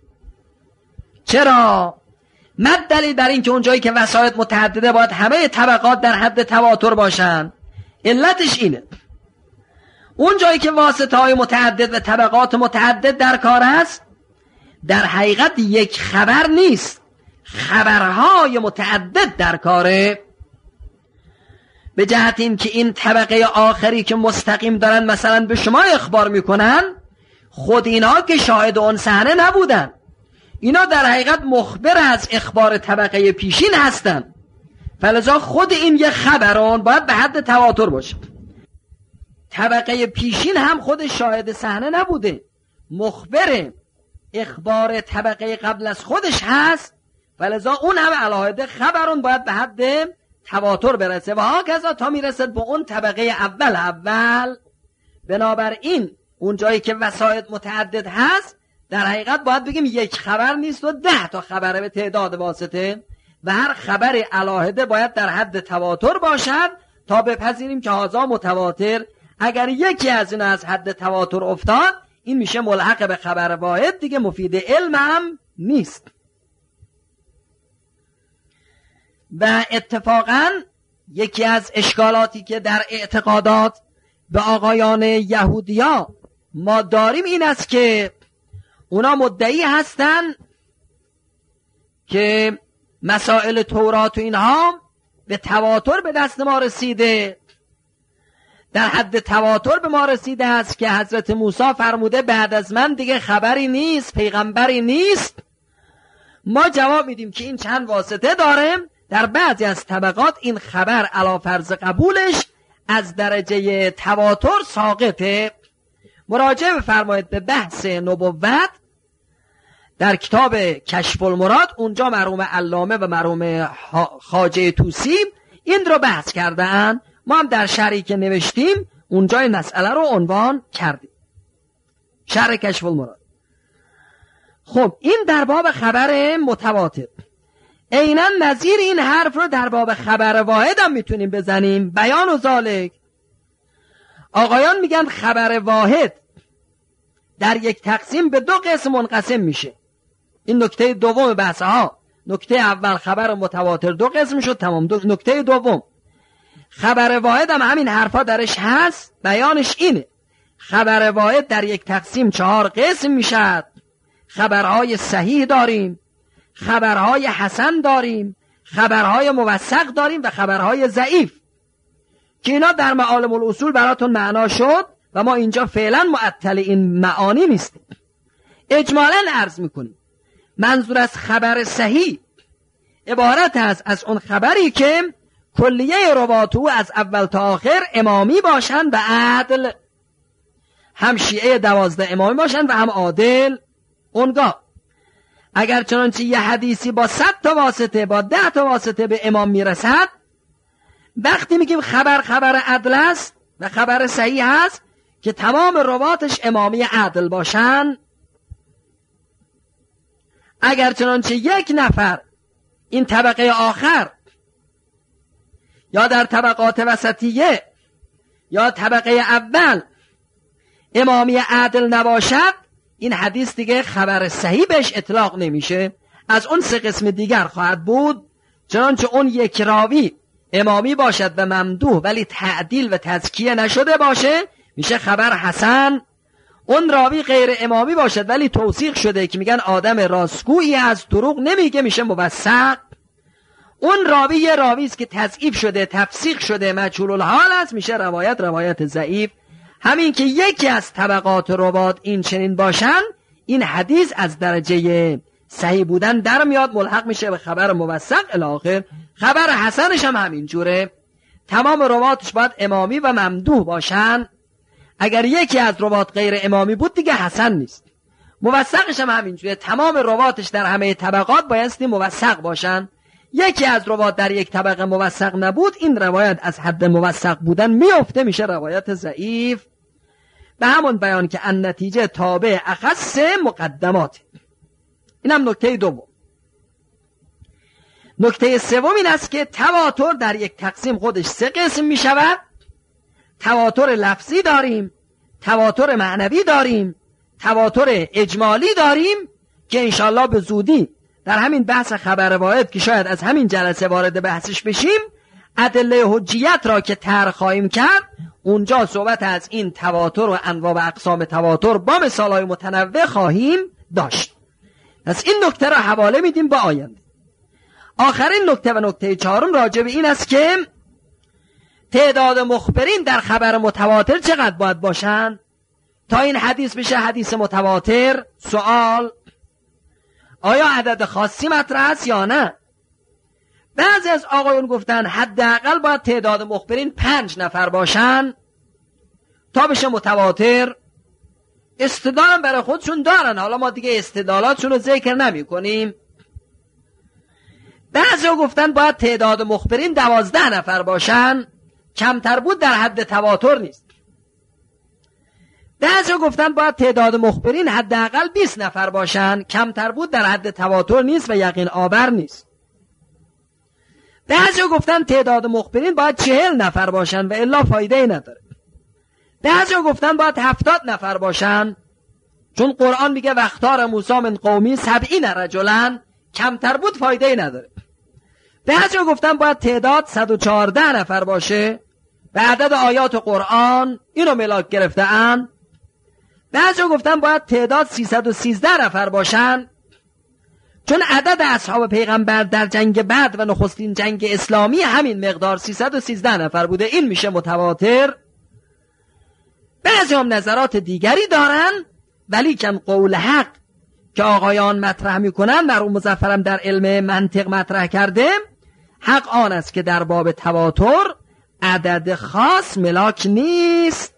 چرا؟ دلیل بر این که اونجایی که وسایط متعدده باید همه طبقات در حد تواتر باشن. علتش اینه اون جایی که واسطه های متعدد و طبقات متعدد در کار است، در حقیقت یک خبر نیست، خبرهای متعدد در کاره. به جهت این که این طبقه آخری که مستقیم دارن مثلا به شما اخبار میکنن، خود اینا که شاهد اون صحنه نبودن، اینا در حقیقت مخبر از اخبار طبقه پیشین هستن. فلذا خود این یه خبران باید به حد تواتر باشه. طبقه پیشین هم خود شاهد صحنه نبوده، مخبر اخبار طبقه قبل از خودش هست، فلذا اون هم علاهده خبران باید به حد تواتر برسه و هاکذا تا میرسد به اون طبقه اول. بنابراین اون جایی که وسایط متعدد هست در حقیقت باید بگیم یک خبر نیست و 10 تا خبره به تعداد واسطه و هر خبر علاهده باید در حد تواتر باشد تا بپذیریم که هذا متواتر. اگر یکی از این از حد تواتر افتاد این میشه ملحق به خبر واحد، دیگه مفید علم هم نیست. و اتفاقا یکی از اشکالاتی که در اعتقادات به آقایان یهودیا ما داریم این است که اونا مدعی هستن که مسائل تورات و اینها به تواتر به دست ما رسیده، در حد تواتر به ما رسیده است که حضرت موسی فرموده بعد از من دیگه خبری نیست، پیغمبری نیست. ما جواب میدیم که این چند واسطه داره. در بعضی از طبقات این خبر علی فرض قبولش از درجه تواتر ساقطه. مراجعه بفرمایید به بحث نبوت در کتاب کشف المراد، اونجا مرحوم علامه و مرحوم خواجه طوسی این رو بحث کردن. ما هم در شرحی که نوشتیم اونجا این مسئله رو عنوان کردیم، شرح کشف المراد. خب این در باب خبر متواتر. عیناً نظیر این حرف رو در باب خبر واحد هم میتونیم بزنیم. بیان و ذالک، آقایان میگن خبر واحد در یک تقسیم به 2 قسم منقسم میشه. این نکته دوم بحث ها. نکته اول خبر متواتر 2 قسم شد، تمام. نکته دوم خبر واحد هم همین حرفا درش هست. بیانش اینه خبر واحد در یک تقسیم 4 قسم میشد. خبرهای صحیح داریم، خبرهای حسن داریم، خبرهای موثق داریم و خبرهای ضعیف که اینا در معالم الاصول براتون معنا شد و ما اینجا فعلا معطل این معانی نیستیم. اجمالاً عرض میکنیم منظور از خبر صحیح عبارت است از اون خبری که کلیه روات او از اول تا آخر امامی باشند و عدل، هم شیعه 12 امامی باشند و هم عادل. اونگاه اگر چنانچه یه حدیثی با 100 تا واسطه با 10 تا واسطه به امام میرسد، وقتی میگیم خبر عدل است و خبر صحیح است که تمام رواتش امامی عدل باشن. اگر چنانچه یک نفر این طبقه آخر یا در طبقات وسطیه یا طبقه اول امامی عدل نباشد، این حدیث دیگه خبر صحیح بهش اطلاق نمیشه، از اون 3 قسم دیگر خواهد بود. چنانچه اون یک راوی امامی باشد و ممدوح ولی تعدیل و تزکیه نشده باشه میشه خبر حسن. اون راوی غیر امامی باشد ولی توثیق شده که میگن آدم راستگویی از دروغ نمیگه میشه موثق. اون راوی یه راوی است که تضعیف شده، تفسیق شده، مجهول الحال است، میشه روایت ضعیف. همین که یکی از طبقات روات این چنین باشن، این حدیث از درجه صحیح بودن در میاد، ملحق میشه به خبر موثق الی آخر. خبر حسنش هم همین جوره، تمام رواتش باید امامی و ممدوح باشن. اگر یکی از روات غیر امامی بود دیگه حسن نیست. موثقش هم همین جوره، تمام رواتش در همه طبقات بایستی موثق باشن. یکی از روات در یک طبقه موثق نبود، این روایت از حد موثق بودن میفته، میشه روایت ضعیف. به همون بیان که ان نتیجه تابع اخص مقدمات. اینم نکته دوم. نکته سوم این است که تواتر در یک تقسیم خودش 3 قسم می شود. تواتر لفظی داریم، تواتر معنوی داریم، تواتر اجمالی داریم که انشالله به زودی در همین بحث خبر واحد که شاید از همین جلسه وارد بحثش بشیم، ادله حجیت را که طرح خواهیم کرد، اونجا صحبت از این تواتر و انواع و اقسام تواتر با مثالهای متنوع خواهیم داشت. پس این نکته را حواله میدیم به آینده. آخرین نکته و نکته 4 راجع به این است که تعداد مخبرین در خبر متواتر چقدر باید باشن تا این حدیث بشه حدیث متواتر؟ سوال: آیا عدد خاصی مطرح است یا نه؟ بعضی از آقایون گفتن حداقل باید تعداد مخبرین 5 نفر باشن تا بشه متواتر. استدلال برای خودشون دارن، حالا ما دیگه استدلالاتشون رو ذکر نمی کنیم. بعضی گفتن باید تعداد مخبرین 12 نفر باشن، کمتر بود در حد تواتر نیست. بعضی گفتن باید تعداد مخبرین حداقل 20 نفر باشن، کمتر بود در حد تواتر نیست و یقین آور نیست. بعضی گفتن تعداد مخبرین باید 40 نفر باشن و الا فایده ای نداره. بعضی گفتن باید 70 نفر باشن، چون قرآن میگه واختار موسی من قومی 70 رجلا، کمتر بود فایده ای نداره. بعضی گفتن باید تعداد 114 نفر باشه و عدد آیات قرآن اینو ملاک گرفته‌اند. بعضی گفتن باید تعداد 313 نفر باشن، چون عدد اصحاب پیغمبر در جنگ بدر و نخستین جنگ اسلامی همین مقدار 313 نفر بوده، این میشه متواتر. بعضی هم نظرات دیگری دارن، ولی کن قول حق که آقایان مطرح میکنن، مرحوم مظفرم در علم منطق مطرح کرده، حق آن است که در باب تواتر عدد خاص ملاک نیست.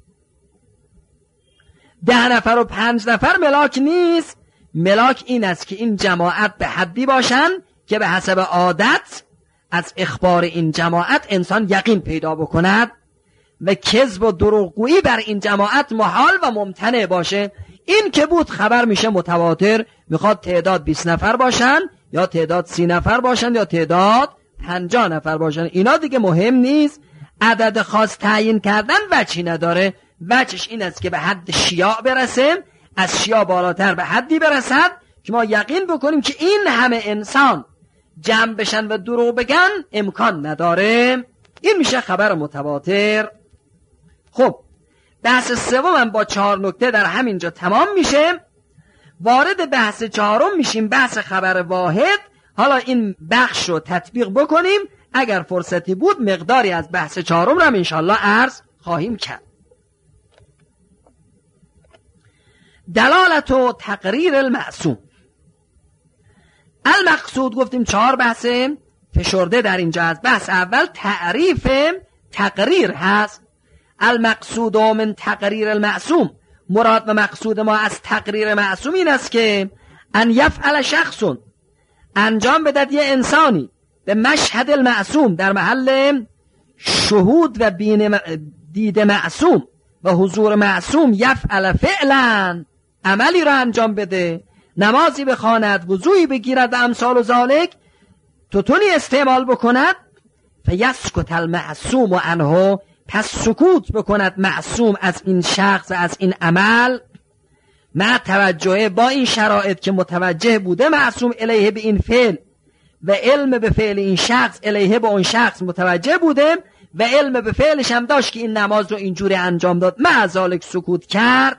10 نفر و 5 نفر ملاک نیست. ملاک این است که این جماعت به حدی باشن که به حسب عادت از اخبار این جماعت انسان یقین پیدا بکند و کذب و دروغگویی بر این جماعت محال و ممتنع باشه. این که بود خبر میشه متواتر. میخواد تعداد 20 نفر باشن یا تعداد 30 نفر باشن یا تعداد 50 نفر باشن، اینا دیگه مهم نیست. عدد خاص تعیین کردن وجهی نداره. وجهش این است که به حد شیاع برسه، از شیاع بالاتر به حدی برسد که ما یقین بکنیم که این همه انسان جمع بشن و دروغ بگن امکان نداره. این میشه خبر متواتر. خب بحث سوم با 4 نکته در همینجا تمام میشه. وارد بحث 4 میشیم، بحث خبر واحد. حالا این بخش رو تطبیق بکنیم، اگر فرصتی بود مقداری از بحث 4 رو هم انشالله عرض خواهیم کرد. دلالت و تقریر المعصوم. المقصود گفتیم 4 بحث فشرده در اینجا هست. بحث اول تعریف تقریر هست. المقصود من تقریر المعصوم، مراد و مقصود ما از تقریر معصوم این است که ان یفعل شخص، انجام بدهد یه انسانی، به مشهد المعصوم، در محل شهود و دید معصوم و حضور معصوم، یفعل فعلا، عملی را انجام بده، نمازی بخواند، وضوعی بگیرد و امثال و ذالک، توتونی استعمال بکند، فیسکت المعصوم عنه، پس سکوت بکند معصوم از این شخص و از این عمل، مع توجه، با این شرایط که متوجه بوده معصوم الیه به این فعل و علم به فعل این شخص الیه به اون شخص متوجه بوده و علم به فعلش هم داشت که این نماز رو اینجوری انجام داد، مع ذالک سکوت کرد.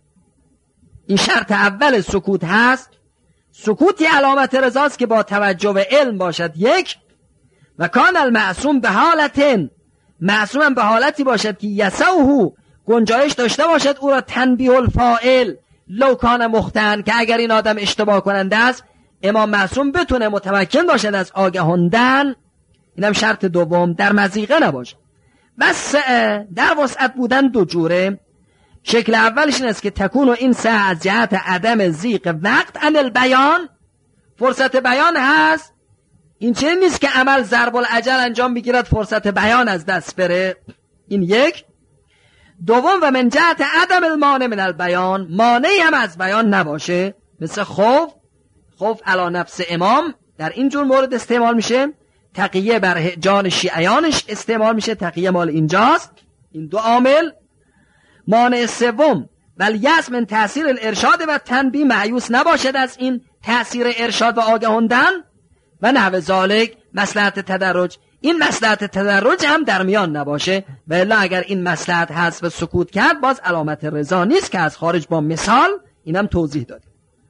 این شرط اول سکوت هست. سکوتی علامت رضاست که با توجه و علم باشد. یک، و کان المعصوم به حالتن، معصوم هم به حالتی باشد که یسعه، گنجایش داشته باشد او را تنبیه الفاعل لو کان مخطئا، که اگر این آدم اشتباه کننده است امام معصوم بتونه متمکن باشد از آگهاندن. اینم شرط دوم، در مضیقه نباشه. بس در وسعت بودن 2 جوره. شکل اولش این است که تکون و این سعه از جهت عدم ضیق وقت عن البیان، فرصت بیان هست. این چنین نیست که عمل ضرب العجل انجام بگیرد فرصت بیان از دست بره. این یک. دوم و من جهت عدم المانع من البیان، مانعی هم از بیان نباشه، مثل خوف علی نفس امام در این جور مورد استعمال میشه. تقیه بر جان شیعیانش استعمال میشه، تقیه مال اینجاست. این 2 عامل. مانع سوم ولیس من تأثیر الارشاد و تنبیه، مایوس نباشد از این تأثیر ارشاد و آگهاندن و نحو ذالک، مصلحت تدرج. این مصلحت تدرج هم در میان نباشه، و الا اگر این مصلحت هست و سکوت کرد باز علامت رضا نیست که از خارج با مثال اینم توضیح دادیم.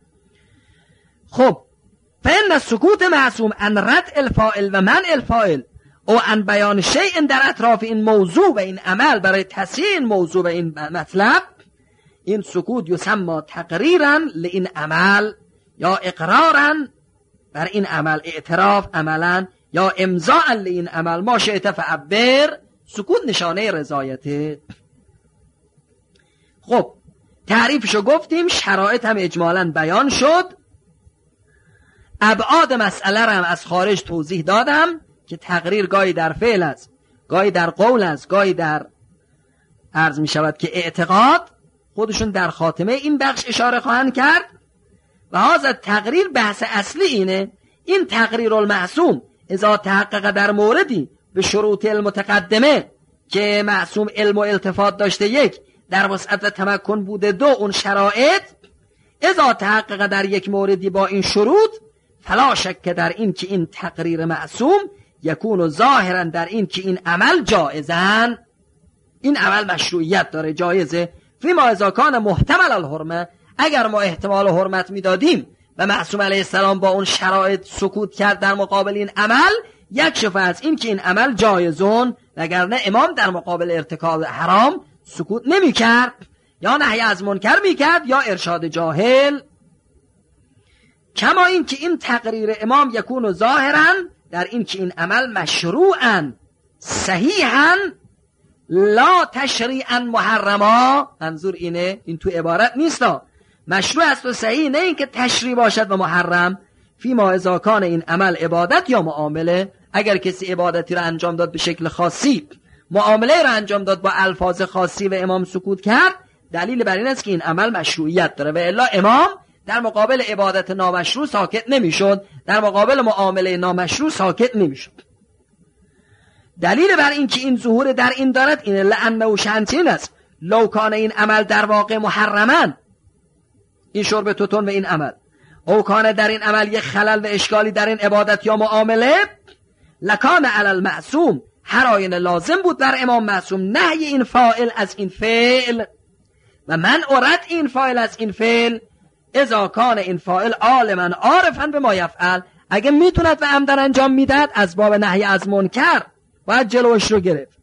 خب فإن سکوت معصوم عن رد الفاعل و من الفاعل او عن بیان شیء در اطراف این موضوع و این عمل، برای تصحیح این موضوع و این مطلب، این سکوت یسمى تقریرا لین عمل، یا اقرارا بر این عمل، اعتراف عملا یا امضاء لین عمل ما شئت فعبر، سکوت نشانه رضایته. خب تعریفشو گفتیم، شرایط هم اجمالاً بیان شد، ابعاد مسئله رو هم از خارج توضیح دادم که تقریر گاهی در فعل است، گاهی در قول است، گاهی در عرض می شود که اعتقاد. خودشون در خاتمه این بخش اشاره خواهند کرد. و هذا تقریر بحث اصلی اینه، این تقریر المعصوم اذا تحقق در موردی به شروط المتقدمه که معصوم علم و التفات داشته، یک در وسعت و تمکن بوده، دو اون شرایط، اذا تحقق در یک موردی با این شروط، فلا شک در این که این تقریر معصوم یکون ظاهرا در این که این عمل جائزن، این عمل مشروعیت داره، جایزه. فیما اذا کان محتمل الحرمه، اگر ما احتمال حرمت میدادیم و معصوم علیه السلام با اون شرایط سکوت کرد در مقابل این عمل، یک شفه از این که این عمل جایزون، وگرنه امام در مقابل ارتکاب حرام سکوت نمی کرد، یا نهی از منکر می کرد یا ارشاد جاهل. کما این که این تقریر امام یکون ظاهرا در این که این عمل مشروعا صحیحا لا تشریعا محرما، منظور اینه، این تو عبارت نیست، مشروع است و صحیح، نه این که تشریع باشد و محرم. فیما اذا کان این عمل عبادت یا معامله، اگر کسی عبادتی را انجام داد به شکل خاصی، معامله را انجام داد با الفاظ خاصی و امام سکوت کرد، دلیل بر این است که این عمل مشروعیت داره، و الا امام در مقابل عبادت نامشروع ساکت نمیشد، در مقابل معامله نامشروع ساکت نمیشد. دلیل بر این که این ظهور در این دارد اینه، لانه شانچین است لو کان این عمل در واقع محرمن، این شرب توتون و این عمل، او کان در این عمل یک خلل و اشکالی در این عبادت یا معامله، لکان علی المعصوم، هر آینه لازم بود بر امام معصوم نهی این فاعل از این فعل و من ارد این فاعل از این فعل، اذا کان این فاعل عالما عارفا به ما یفعل، اگه میتوند و عمدن انجام میداد از باب نهی از منکر باید جلوش رو گرفت.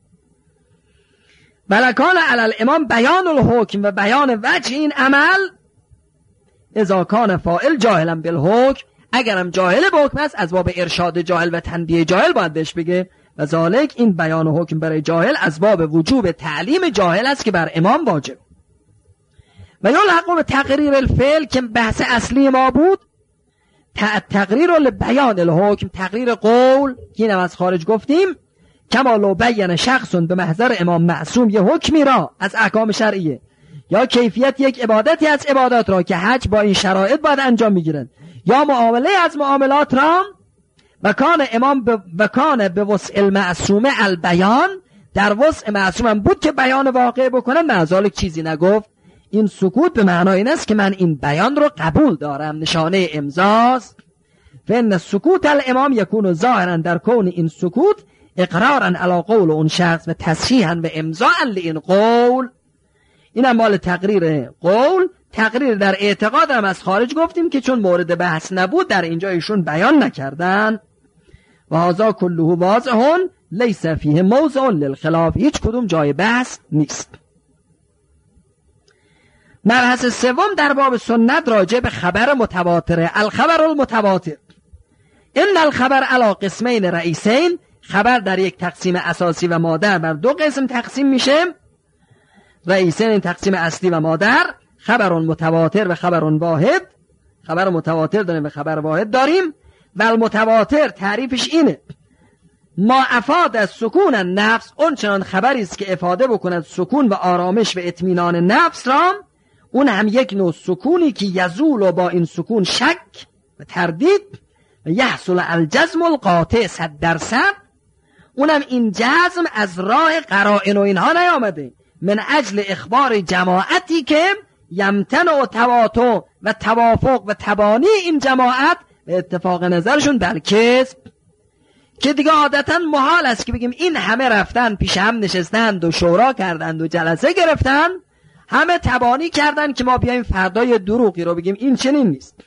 بلکان علی الامام بیان الحکم و بیان وجه این عمل، اذا کان فاعل جاهلا بالحکم، اگرم جاهل به حکم است از باب ارشاد جاهل و تنبیه جاهل باید بهش بگه، و ذالک این بیان حکم برای جاهل از باب وجوب تعلیم جاهل است که بر امام واجب. و یلحق به تقریر الفعل که بحث اصلی ما بود، تقریر لبیان الحکم، تقریر قول که اینم از خارج گفتیم، کما لو بیان شخص به محضر امام معصوم یه حکمی را از احکام شرعیه یا کیفیت یک عبادتی از عبادات را که حج با این شرایط باید انجام میگیرن، یا معامله از معاملات را، و کان امام و کان به وسع المعصومه البیان، در وسع معصوم هم بود که بیان واقع بکنن، معذالک چیزی نگفت. این سکوت به معنای این است که من این بیان رو قبول دارم، نشانه امضاست. فإن سکوت الامام یکون ظاهرا در کون این سکوت اقرارا علی قول اون شخص و تصحیحا و امضاء لین قول. این هم مال تقریر قول. تقریر در اعتقاد هم از خارج گفتیم که چون مورد بحث نبود در اینجا ایشون بیان نکردن. و هذا کله واضح لیس فیه موضع للخلاف، هیچ کدوم جای بحث نیست. مبحث سوم در باب سنت راجع به خبر متواتره. الخبر المتواتر، ان الخبر علی قسمین رئیسین، خبر در یک تقسیم اساسی و مادر بر دو قسم تقسیم میشه. رئیسین این تقسیم اصلی و مادر، خبر متواتر و خبر واحد. خبر متواتر داریم و خبر واحد داریم. و المتواتر تعریفش اینه، ما افاد از سکون النفس، اون چنان خبری است که افاده بکند سکون و آرامش و اطمینان نفس را، اون هم یک نوع سکونی که یزول و با این سکون شک و تردید و یحصل الجزم القاطع 100%. اونم این جزم از راه قرائن و اینها نیامده، من اجل اخبار جماعتی که یمتن و تواتع و توافق و تبانی این جماعت به اتفاق نظرشون در کسب، که دیگه عادتا محال است که بگیم این همه رفتن پیش هم نشستند و شورا کردند و جلسه گرفتن، همه تبانی کردن که ما بیایم فردای دروغی رو بگیم، این چنین نیست.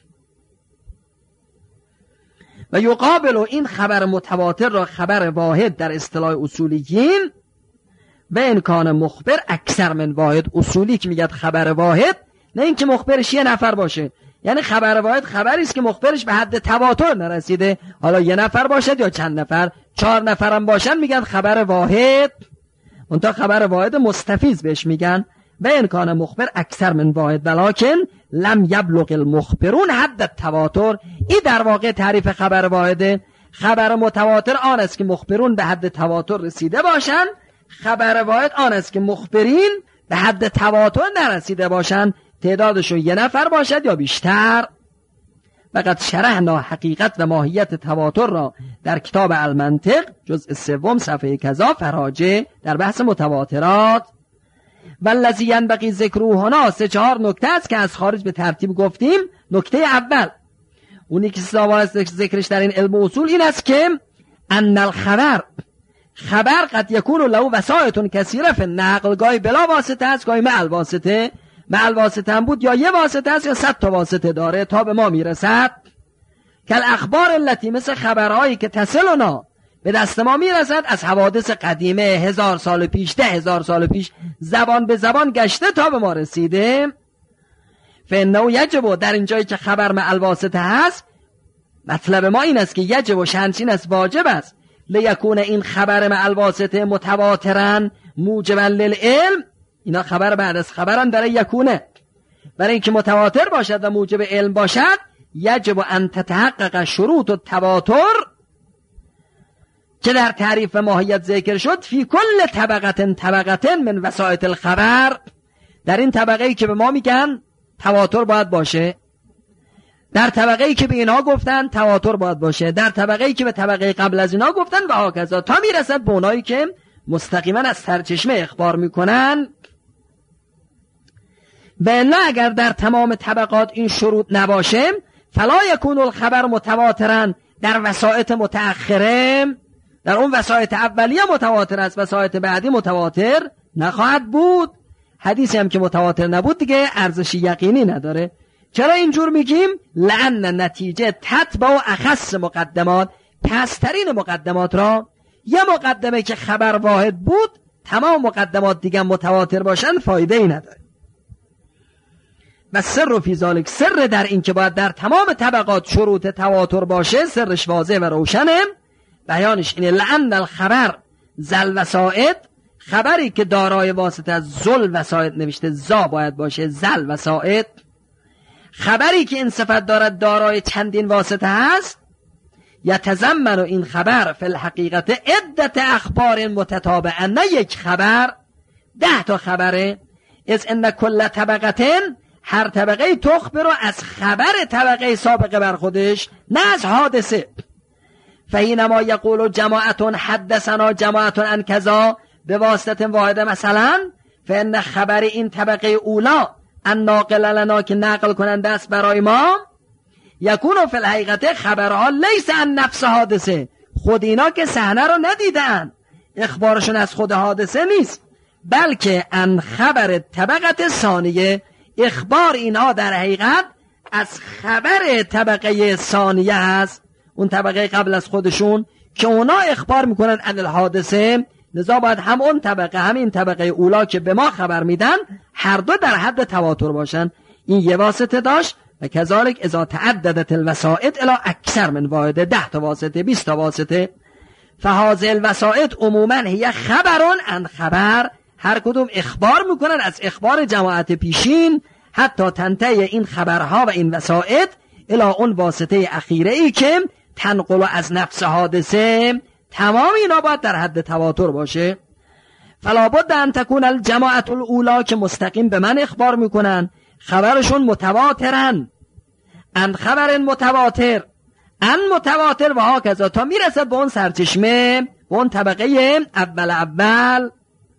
و یقابل این خبر متواتر را خبر واحد در اصطلاح اصولیین، و امکان مخبر اکثر من واحد. اصولی که میگه خبر واحد، نه اینکه مخبرش یه نفر باشه، یعنی خبر واحد خبری است که مخبرش به حد تواتر نرسیده، حالا یه نفر باشد یا چند نفر، 4 نفرم باشن میگن خبر واحد. اون تا خبر واحد مستفیض بهش میگن. و امکان مخبر اکثر من واحد ولکن لم یبلغ المخبرون حد التواتر. این در واقع تعریف خبر واحده. خبر متواتر آن است که مخبرون به حد تواتر رسیده باشند، خبر واحد آن است که مخبرین به حد تواتر نرسیده باشند، تعدادشون 1 نفر باشد یا بیشتر. فقط شرحنا حقیقت و ماهیت تواتر را در کتاب المنطق جزء 3 صفحه کذا فراجه در بحث متواترات. والذی ینبغی ذکره هنا 3-4 نکته است که از خارج به ترتیب گفتیم. نکته اول، اونی که سوال ذکرش در این علم اصول این است که ان الخبر، خبر قد یکون له وسائط کثیره فی النقل، گاهی بلا واسطه است، گاهی مع الواسطه. مع الواسطه هم بود یا یه واسطه است یا 100 تا واسطه داره تا به ما میرسد. کل اخبار التي، مثل خبرهایی که تصلنا به دست ما میرسد از حوادث قدیمه 1000 سال پیش، 10,000 سال پیش، زبان به زبان گشته تا به ما رسیده. فانه یجب، در این جایی که خبر مع الواسطه هست، مطلب ما این است که یجب و شنچین است، واجب است، لیکون این خبر مع الواسطه متواترن موجبا للعلم. اینا خبر بعد از خبرن برای یکونه، برای اینکه متواتر باشد و موجب علم باشد یجب ان تتحقق شروط التواتر که در تعریف ماهیت ذکر شد. فی کل طبقه من وسائط الخبر، در این طبقه‌ای که به ما میگن تواتر باید باشه، در طبقه‌ای که به اینا گفتن تواتر باید باشه، در طبقه‌ای که به طبقه قبل از اینا گفتن و هاکذا تا میرسد به اونایی که مستقیما از سرچشمه اخبار میکنن. و الا اگر در تمام طبقات این شروط نباشه، فلا یکون الخبر متواترن در وسائط متأخره، در اون وسائط اولیه متواتر است، وسائط بعدی متواتر نخواهد بود. حدیثی هم که متواتر نبود دیگه ارزش یقینی نداره. چرا اینجور میگیم؟ لأن نتیجه تتبع اخص مقدمات، پسترین مقدمات را، یه مقدمه که خبر واحد بود تمام مقدمات دیگه متواتر باشن فایده ای نداره. و سر فی ذالک، سر در این که باید در تمام طبقات شروط تواتر باشه سرش واضح و روشنه. بیانش اینه لأن الخبر ذل وسائط، خبری که دارای واسطه از ذل وسائط نوشته زا باید باشه، ذل وسائط، خبری که این صفت دارد دارای چندین واسطه هست. یتضمن این خبر فی الحقیقت عدت اخبار متتابعه، نه یک خبر، 10 تا خبره. از ان کل طبقه، هر طبقه تخبر از خبر طبقه سابقه بر خودش، نه از حادثه. فینما یقول جماعت حدثنا جماعت عن کذا به واسطه واحده، مثلا فان خبر این طبقه اولا ان ناقل لنا که نقل کننده است برای ما، یکونو فی الحقیقت خبرها لیس عن نفس حادثه، خود اینا که صحنه رو ندیدن اخبارشون از خود حادثه نیست، بلکه ان خبر طبقه ثانیه، اخبار اینها در حقیقت از خبر طبقه ثانیه هست، اون طبقه قبل از خودشون که اونا اخبار میکنن عن الحادثه. لذا باید هم اون طبقه همین طبقه اولا که به ما خبر میدن هر دو در حد تواتر باشن. این یه واسطه داشت. و کذالک اذا تعددت الوسائط الی اکثر من واحده، 10 تا واسطه، 20 تا واسطه، فهذه الوسائط عموما هی خبرون عن خبر، هر کدوم اخبار میکنن از اخبار جماعت پیشین، حتی تنتهی این خبرها و این وسائط الی اون واسطه اخیره ای که تنقل از نفس حادثه. تمام اینا باید در حد تواتر باشه. فلا بد ان تکون الجماعت الاولا که مستقیم به من اخبار میکنن خبرشون متواترن، ان خبر متواتر، ان متواتر و هاکذا تا میرسد به اون سرچشمه، به اون طبقه اول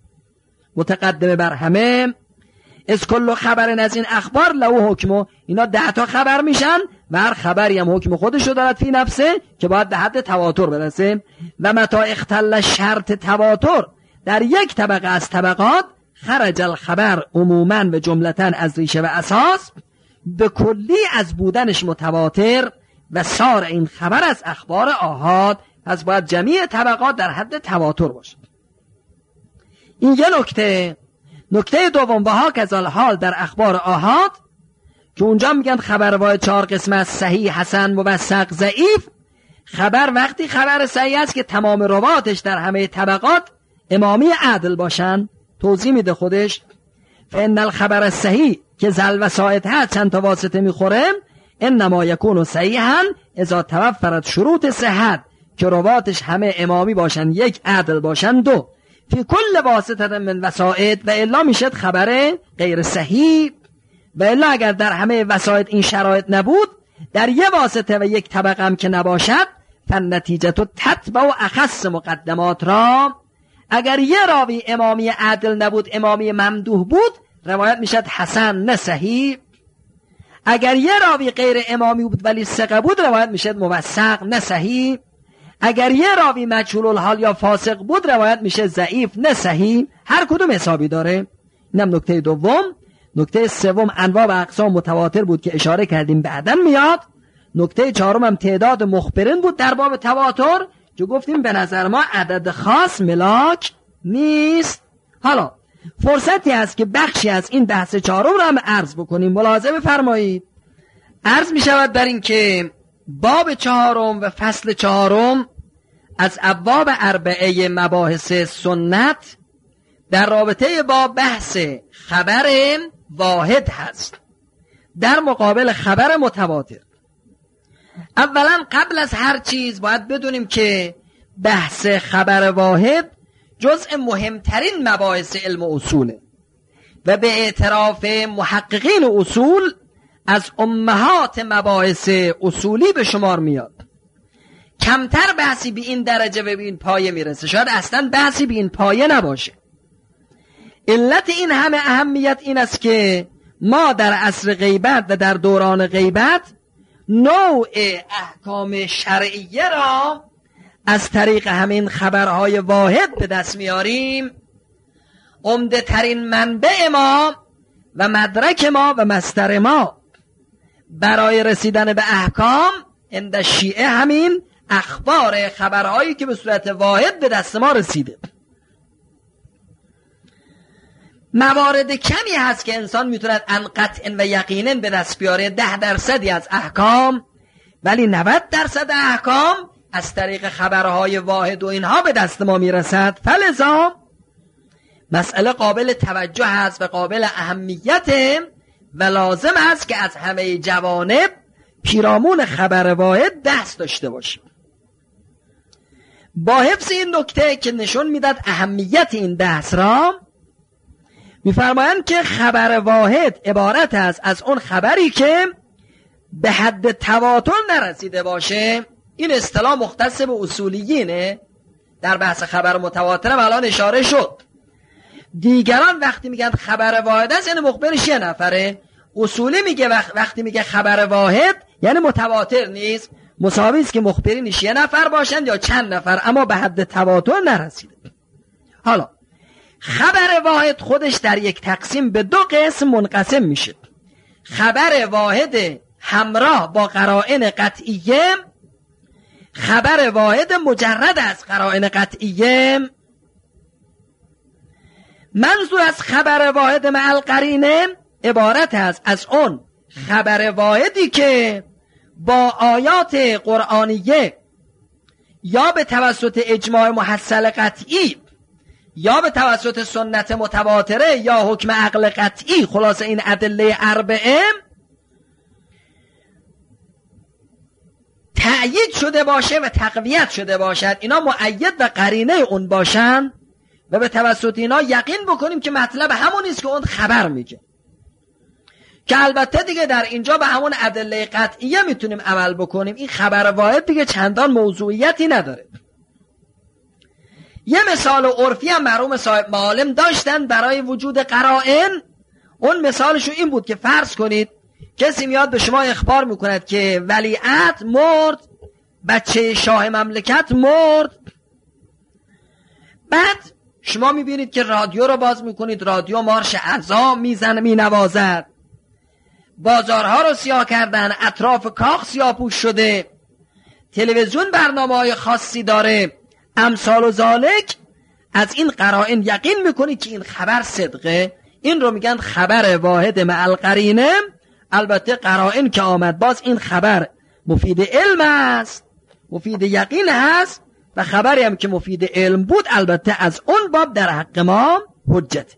متقدمه بر همه. از کل خبر از این اخبار له حکمو، اینا 10 تا خبر میشن و هر خبری هم حکم خودشو دارد فی نفسه که باید به حد تواتر برسه. و متا اختل شرط تواتر در یک طبقه از طبقات، خرج الخبر عموما و جملتا از ریشه و اساس، به کلی از بودنش متواتر و سار این خبر از اخبار آحاد، پس باید جمیع طبقات در حد تواتر باشه. این یه نکته. نکته دوم، و هاکذا الحال در اخبار آحاد که اونجا میگن خبر واحد 4 قسم است: صحیح، حسن، موثق، ضعیف. خبر وقتی خبر صحیح است که تمام رواتش در همه طبقات امامی عدل باشن. توضیح میده خودش: فان الخبر الصحیح که ذل وسائط هست، چند تا واسطه میخوره، انما یکون صحیحا اذا توفرت شروط صحت، که رواتش همه امامی باشن، 1 عدل باشن، 2 فی کل واسطه من وسائط، و الا میشد خبر غیر صحیح. و الا اگر در همه وسائط این شرایط نبود، در 1 واسطه و 1 طبقه هم که نباشد، فالنتیجه تتبع و اخص مقدمات را. اگر 1 راوی امامی عدل نبود، امامی ممدوح بود، روایت میشد حسن نه صحیح. اگر 1 راوی غیر امامی بود ولی ثقه بود، روایت میشد موثق نه صحیح. اگر 1 راوی مجهول الحال یا فاسق بود، روایت میشه ضعیف نه صحیح. هر کدوم حسابی داره. اینم نکته دوم. نکته سوم انواع و اقسام متواتر بود که اشاره کردیم، بعداً میاد. نکته چهارم هم تعداد مخبرین بود در باب تواتر، که گفتیم به نظر ما عدد خاص ملاک نیست. حالا فرصتی هست که بخشی از این بحث چهارم رو هم عرض بکنیم. ملاحظه بفرمایید. عرض می شود بر این که باب 4 و فصل 4 از ابواب 4 مباحث سنت در رابطه با بحث خبر واحد هست در مقابل خبر متواتر. اولا قبل از هر چیز باید بدونیم که بحث خبر واحد جزء مهمترین مباحث علم اصوله و به اعتراف محققین اصول از امهات مباحث اصولی به شمار میاد. کمتر بحثی به این درجه و به این پایه میرسه، شاید اصلا بحثی به این پایه نباشه. علت این همه اهمیت این است که ما در عصر غیبت و در دوران غیبت نوع احکام شرعیه را از طریق همین خبرهای واحد به دست میاریم. عمده ترین منبع ما و مدرک ما و مصدر ما برای رسیدن به احکام عند شیعه همین اخبار خبرهایی که به صورت واحد به دست ما رسیده. موارد کمی هست که انسان میتوند ان قطع و یقینا به دست بیاره 10% از احکام، ولی 90% احکام از طریق خبرهای واحد و اینها به دست ما میرسد. فلذا مسئله قابل توجه است و قابل اهمیت و لازم است که از همه جوانب پیرامون خبر واحد دست داشته باشیم. با حفظ این نکته که نشون میداد اهمیت این بحث را، میفرمایند که خبر واحد عبارت است از اون خبری که به حد تواتر نرسیده باشه. این اصطلاح مختص به اصولیینه. در بحث خبر متواتر هم الان اشاره شد. دیگران وقتی میگن خبر واحد است یعنی مخبرش 1 نفره. اصولی میگه وقتی میگه خبر واحد یعنی متواتر نیست، مساوی است که مخبرینش 1 نفر باشند یا چند نفر، اما به حد تواتر نرسیده. حالا خبر واحد خودش در یک تقسیم به 2 قسم منقسم میشه. خبر واحد همراه با قرائن قطعیه، خبر واحد مجرد از قرائن قطعیه. منظور از خبر واحد مع القرینه عبارت است از اون خبر واحدی که با آیات قرآنیه یا به توسط اجماع محصل قطعی یا به توسط سنت متواتره یا حکم عقل قطعی، خلاصه این ادله 4 تأیید شده باشه و تقویت شده باشد، اینا مؤید و قرینه اون باشن و به توسط اینا یقین بکنیم که مطلب همون است که اون خبر میگه. که البته دیگه در اینجا به همون ادله قطعیه میتونیم عمل بکنیم. این خبر واحد دیگه چندان موضوعیتی نداره. یه مثال عرفی هم مرحوم صاحب معالم داشتن برای وجود قرائن. اون مثالشو این بود که فرض کنید کسی میاد به شما اخبار میکند که ولیعهد مرد، بچه شاه مملکت مرد. بعد شما میبینید که رادیو رو باز میکنید، رادیو مارش عزا میزنه، مینوازد. بازارها رو سیاه کردن، اطراف کاخ سیاه پوش شده، تلویزیون برنامه‌های خاصی داره، امثال و ذالک. از این قرائن یقین میکنید که این خبر صدقه. این رو میگن خبر واحد مع القرینه. البته قرائن که آمد، باز این خبر مفید علم است، مفید یقین هست و خبری هم که مفید علم بود البته از اون باب در حق ما حجت.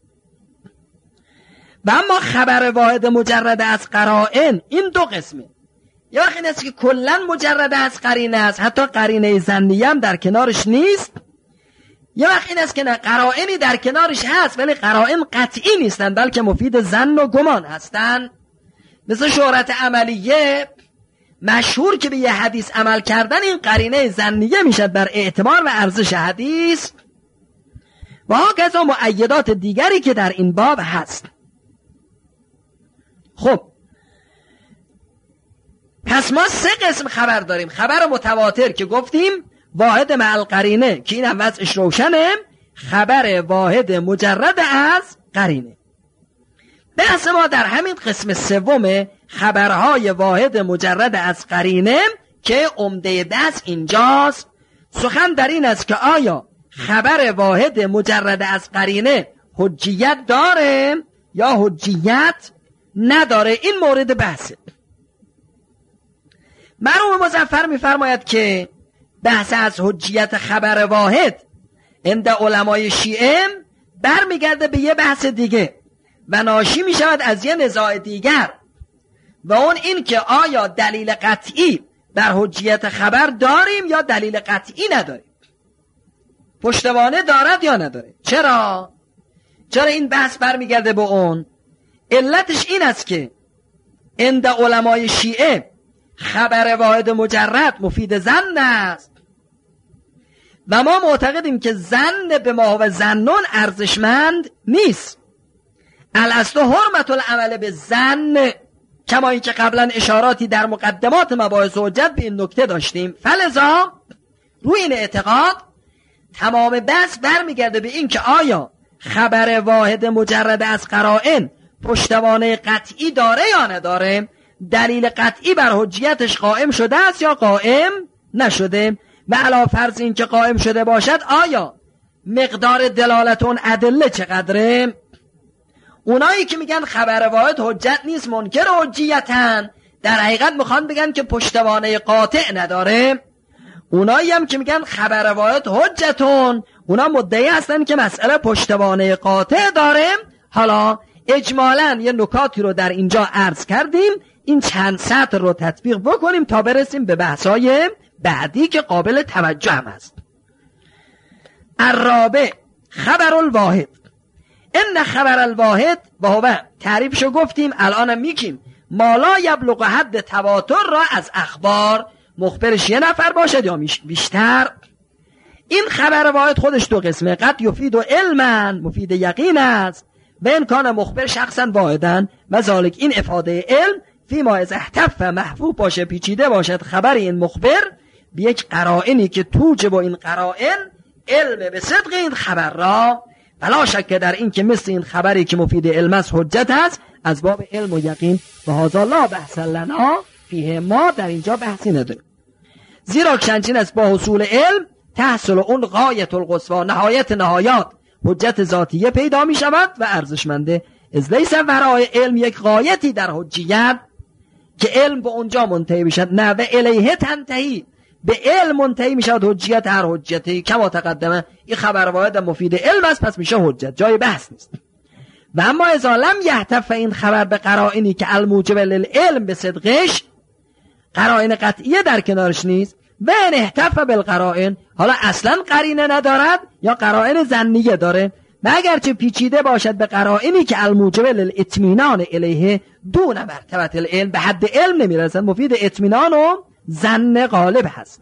و اما خبر واحد مجرد از قرائن این دو قسمه. یا این است که کلن مجرد از قرینه است، حتی قرینه ظنیه هم در کنارش نیست. یا این است که نه، قرائنی در کنارش هست ولی قرائن قطعی نیستن بلکه مفید ظن و گمان هستن. مثل شهرت عملیه مشهور که به یه حدیث عمل کردن این قرینه ظنیه میشد بر اعتبار و ارزش حدیث و هاکذا مؤیدات دیگری که در این باب هست. خب پس ما سه قسم خبر داریم. خبر متواتر که گفتیم واحد مع القرینه که این هم وضعش روشنه، خبر واحد مجرد از قرینه. بحث ما در همین قسم سوم خبرهای واحد مجرد از قرینه که عمده بحث اینجاست. سخن در این است که آیا خبر واحد مجرد از قرینه حجیت داره یا حجیت نداره؟ این مورد بحثه. مرحوم مظفر می‌فرماید که بحث از حجیت خبر واحد عند علمای شیعه برمیگرده به یه بحث دیگه و ناشی می شود از یه نزاع دیگر و اون این که آیا دلیل قطعی بر حجیت خبر داریم یا دلیل قطعی نداریم، پشتوانه دارد یا نداره. چرا این بحث برمیگرده به اون؟ علتش این است که عند علمای شیعه خبر واحد مجرد مفید ظن است و ما معتقدیم که ظن به ما و ظنون ارزشمند نیست. الاصل حرمت العمل به ظن، کما اینکه قبلا اشاراتی در مقدمات مباحث حجت به این نکته داشتیم. فلذا روی این اعتقاد تمام بحث برمیگرده به این که آیا خبر واحد مجرد از قرائن پشتوانه قطعی داره یا نداره، دلیل قطعی بر حجیتش قائم شده است یا قائم نشده، و علی فرض این که قائم شده باشد آیا مقدار دلالت اون ادله چقدره؟ اونایی که میگن خبر واحد حجت نیست منکر حجیتن، در حقیقت میخوان بگن که پشتوانه قاطع نداره. اونایی هم که میگن خبر واحد حجتون، اونا مدعی هستن که مسئله پشتوانه قاطع داره. حالا اجمالاً یه نکاتی رو در اینجا عرض کردیم، این چند سطر رو تطبیق بکنیم تا برسیم به بحث‌های بعدی که قابل توجه هم هست. الرابع خبر الواحد. ان خبر الواحد و هو تعریفشو گفتیم، الان میگیم ما لا یبلغ حد تواتر را از اخبار، مخبرش یه نفر باشد یا بیشتر. این خبر واحد خودش دو قسمه، قد یفید و علما، مفید یقین است، و این کان مخبر شخصا واحدن و ذالک، این افاده علم فیما از احتف محفوظ باشه، پیچیده باشد خبر این مخبر به یک قرائنی که توجب این قرائن علم به صدق این خبر را، بلا شک در این که مثل این خبری که مفید علم است حجت است از باب علم و یقین و هذا لا بحث لنا فیه، ما در اینجا بحثی نداریم. زیرا چنین است با حصول علم تحصل اون غایت القصوی، نهایت نهایات حجت ذاتیه پیدا می شود و ارزشمنده. از لیس ورای علم یک غایتی در حجیت که علم به اونجا منتهی بشد، نه و الیه تنتهی، به علم منتهی می شود حجیت هر حجتی. کما تقدمه این خبر واحد مفید علم است پس میشه حجت، جای بحث نیست. و اما اذا لم یحتف این خبر به قرائنی که الموجب للعلم به صدقش، قرائن قطعیه در کنارش نیست، و ان احتف بالقرائن، حالا اصلا قرینه ندارد یا قرائن ظنیه داره، و اگرچه پیچیده باشد به قرائنی که الموجب للاطمینان الیه دون مرتبه العلم، به حد علم نمیرسد، مفید اطمینان و ظن غالب هست.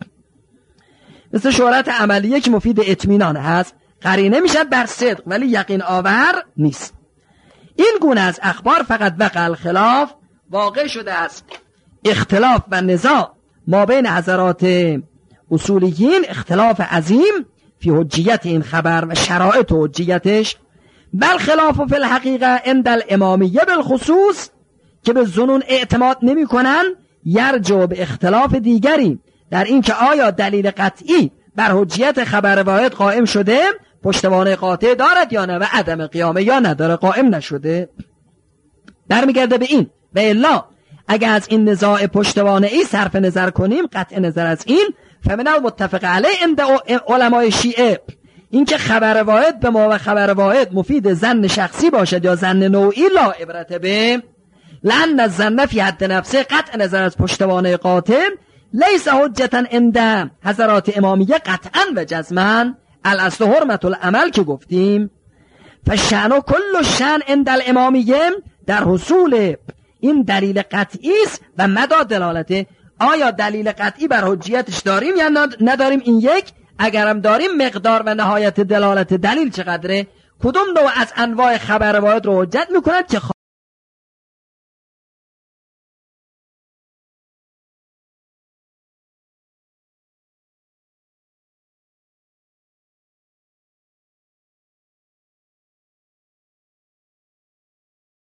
مثل شهرت عملیه که مفید اطمینان هست، قرینه میشد بر صدق ولی یقین آور نیست. این گونه از اخبار فقط وقع الخلاف، واقع شده است اختلاف و نزاع ما بین حضرات اصولیین، اختلاف عظیم فی حجیت این خبر و شرایط حجیتش. بل خلاف فی الحقیقه عند الامامیه بالخصوص، که به ظنون اعتماد نمی کنن، یرجع به اختلاف دیگری در این که آیا دلیل قطعی بر حجیت خبر واحد قائم شده، پشتوانه قاطع دارد یا نه، و عدم قیامه یا نداره، قائم نشده. برمیگرده به این و الا اگر از این نزاع پشتوانه ای صرف نظر کنیم، قطع نظر از این، فمن المتفق علیه عند علمای شیعه اینکه خبر واحد به ما و خبر واحد مفید ظن شخصی باشد یا ظن نوعی لا عبرت به، لأن الظن فی حد نفسه، قطع نظر از پشتوانه قاطع لیس حجتا عند حضرات امامیه قطعا و جزما، الاصل حرمت العمل که گفتیم، فشأن و کل شأن عند الامامیه در حصول این دلیل قطعی است و مدى دلالته. آیا دلیل قطعی بر حجیتش داریم یا نداریم؟ این یک. اگرم داریم مقدار و نهایت دلالت دلیل چقدره؟ کدوم نوع از انواع خبر واحد رو حجت میکند که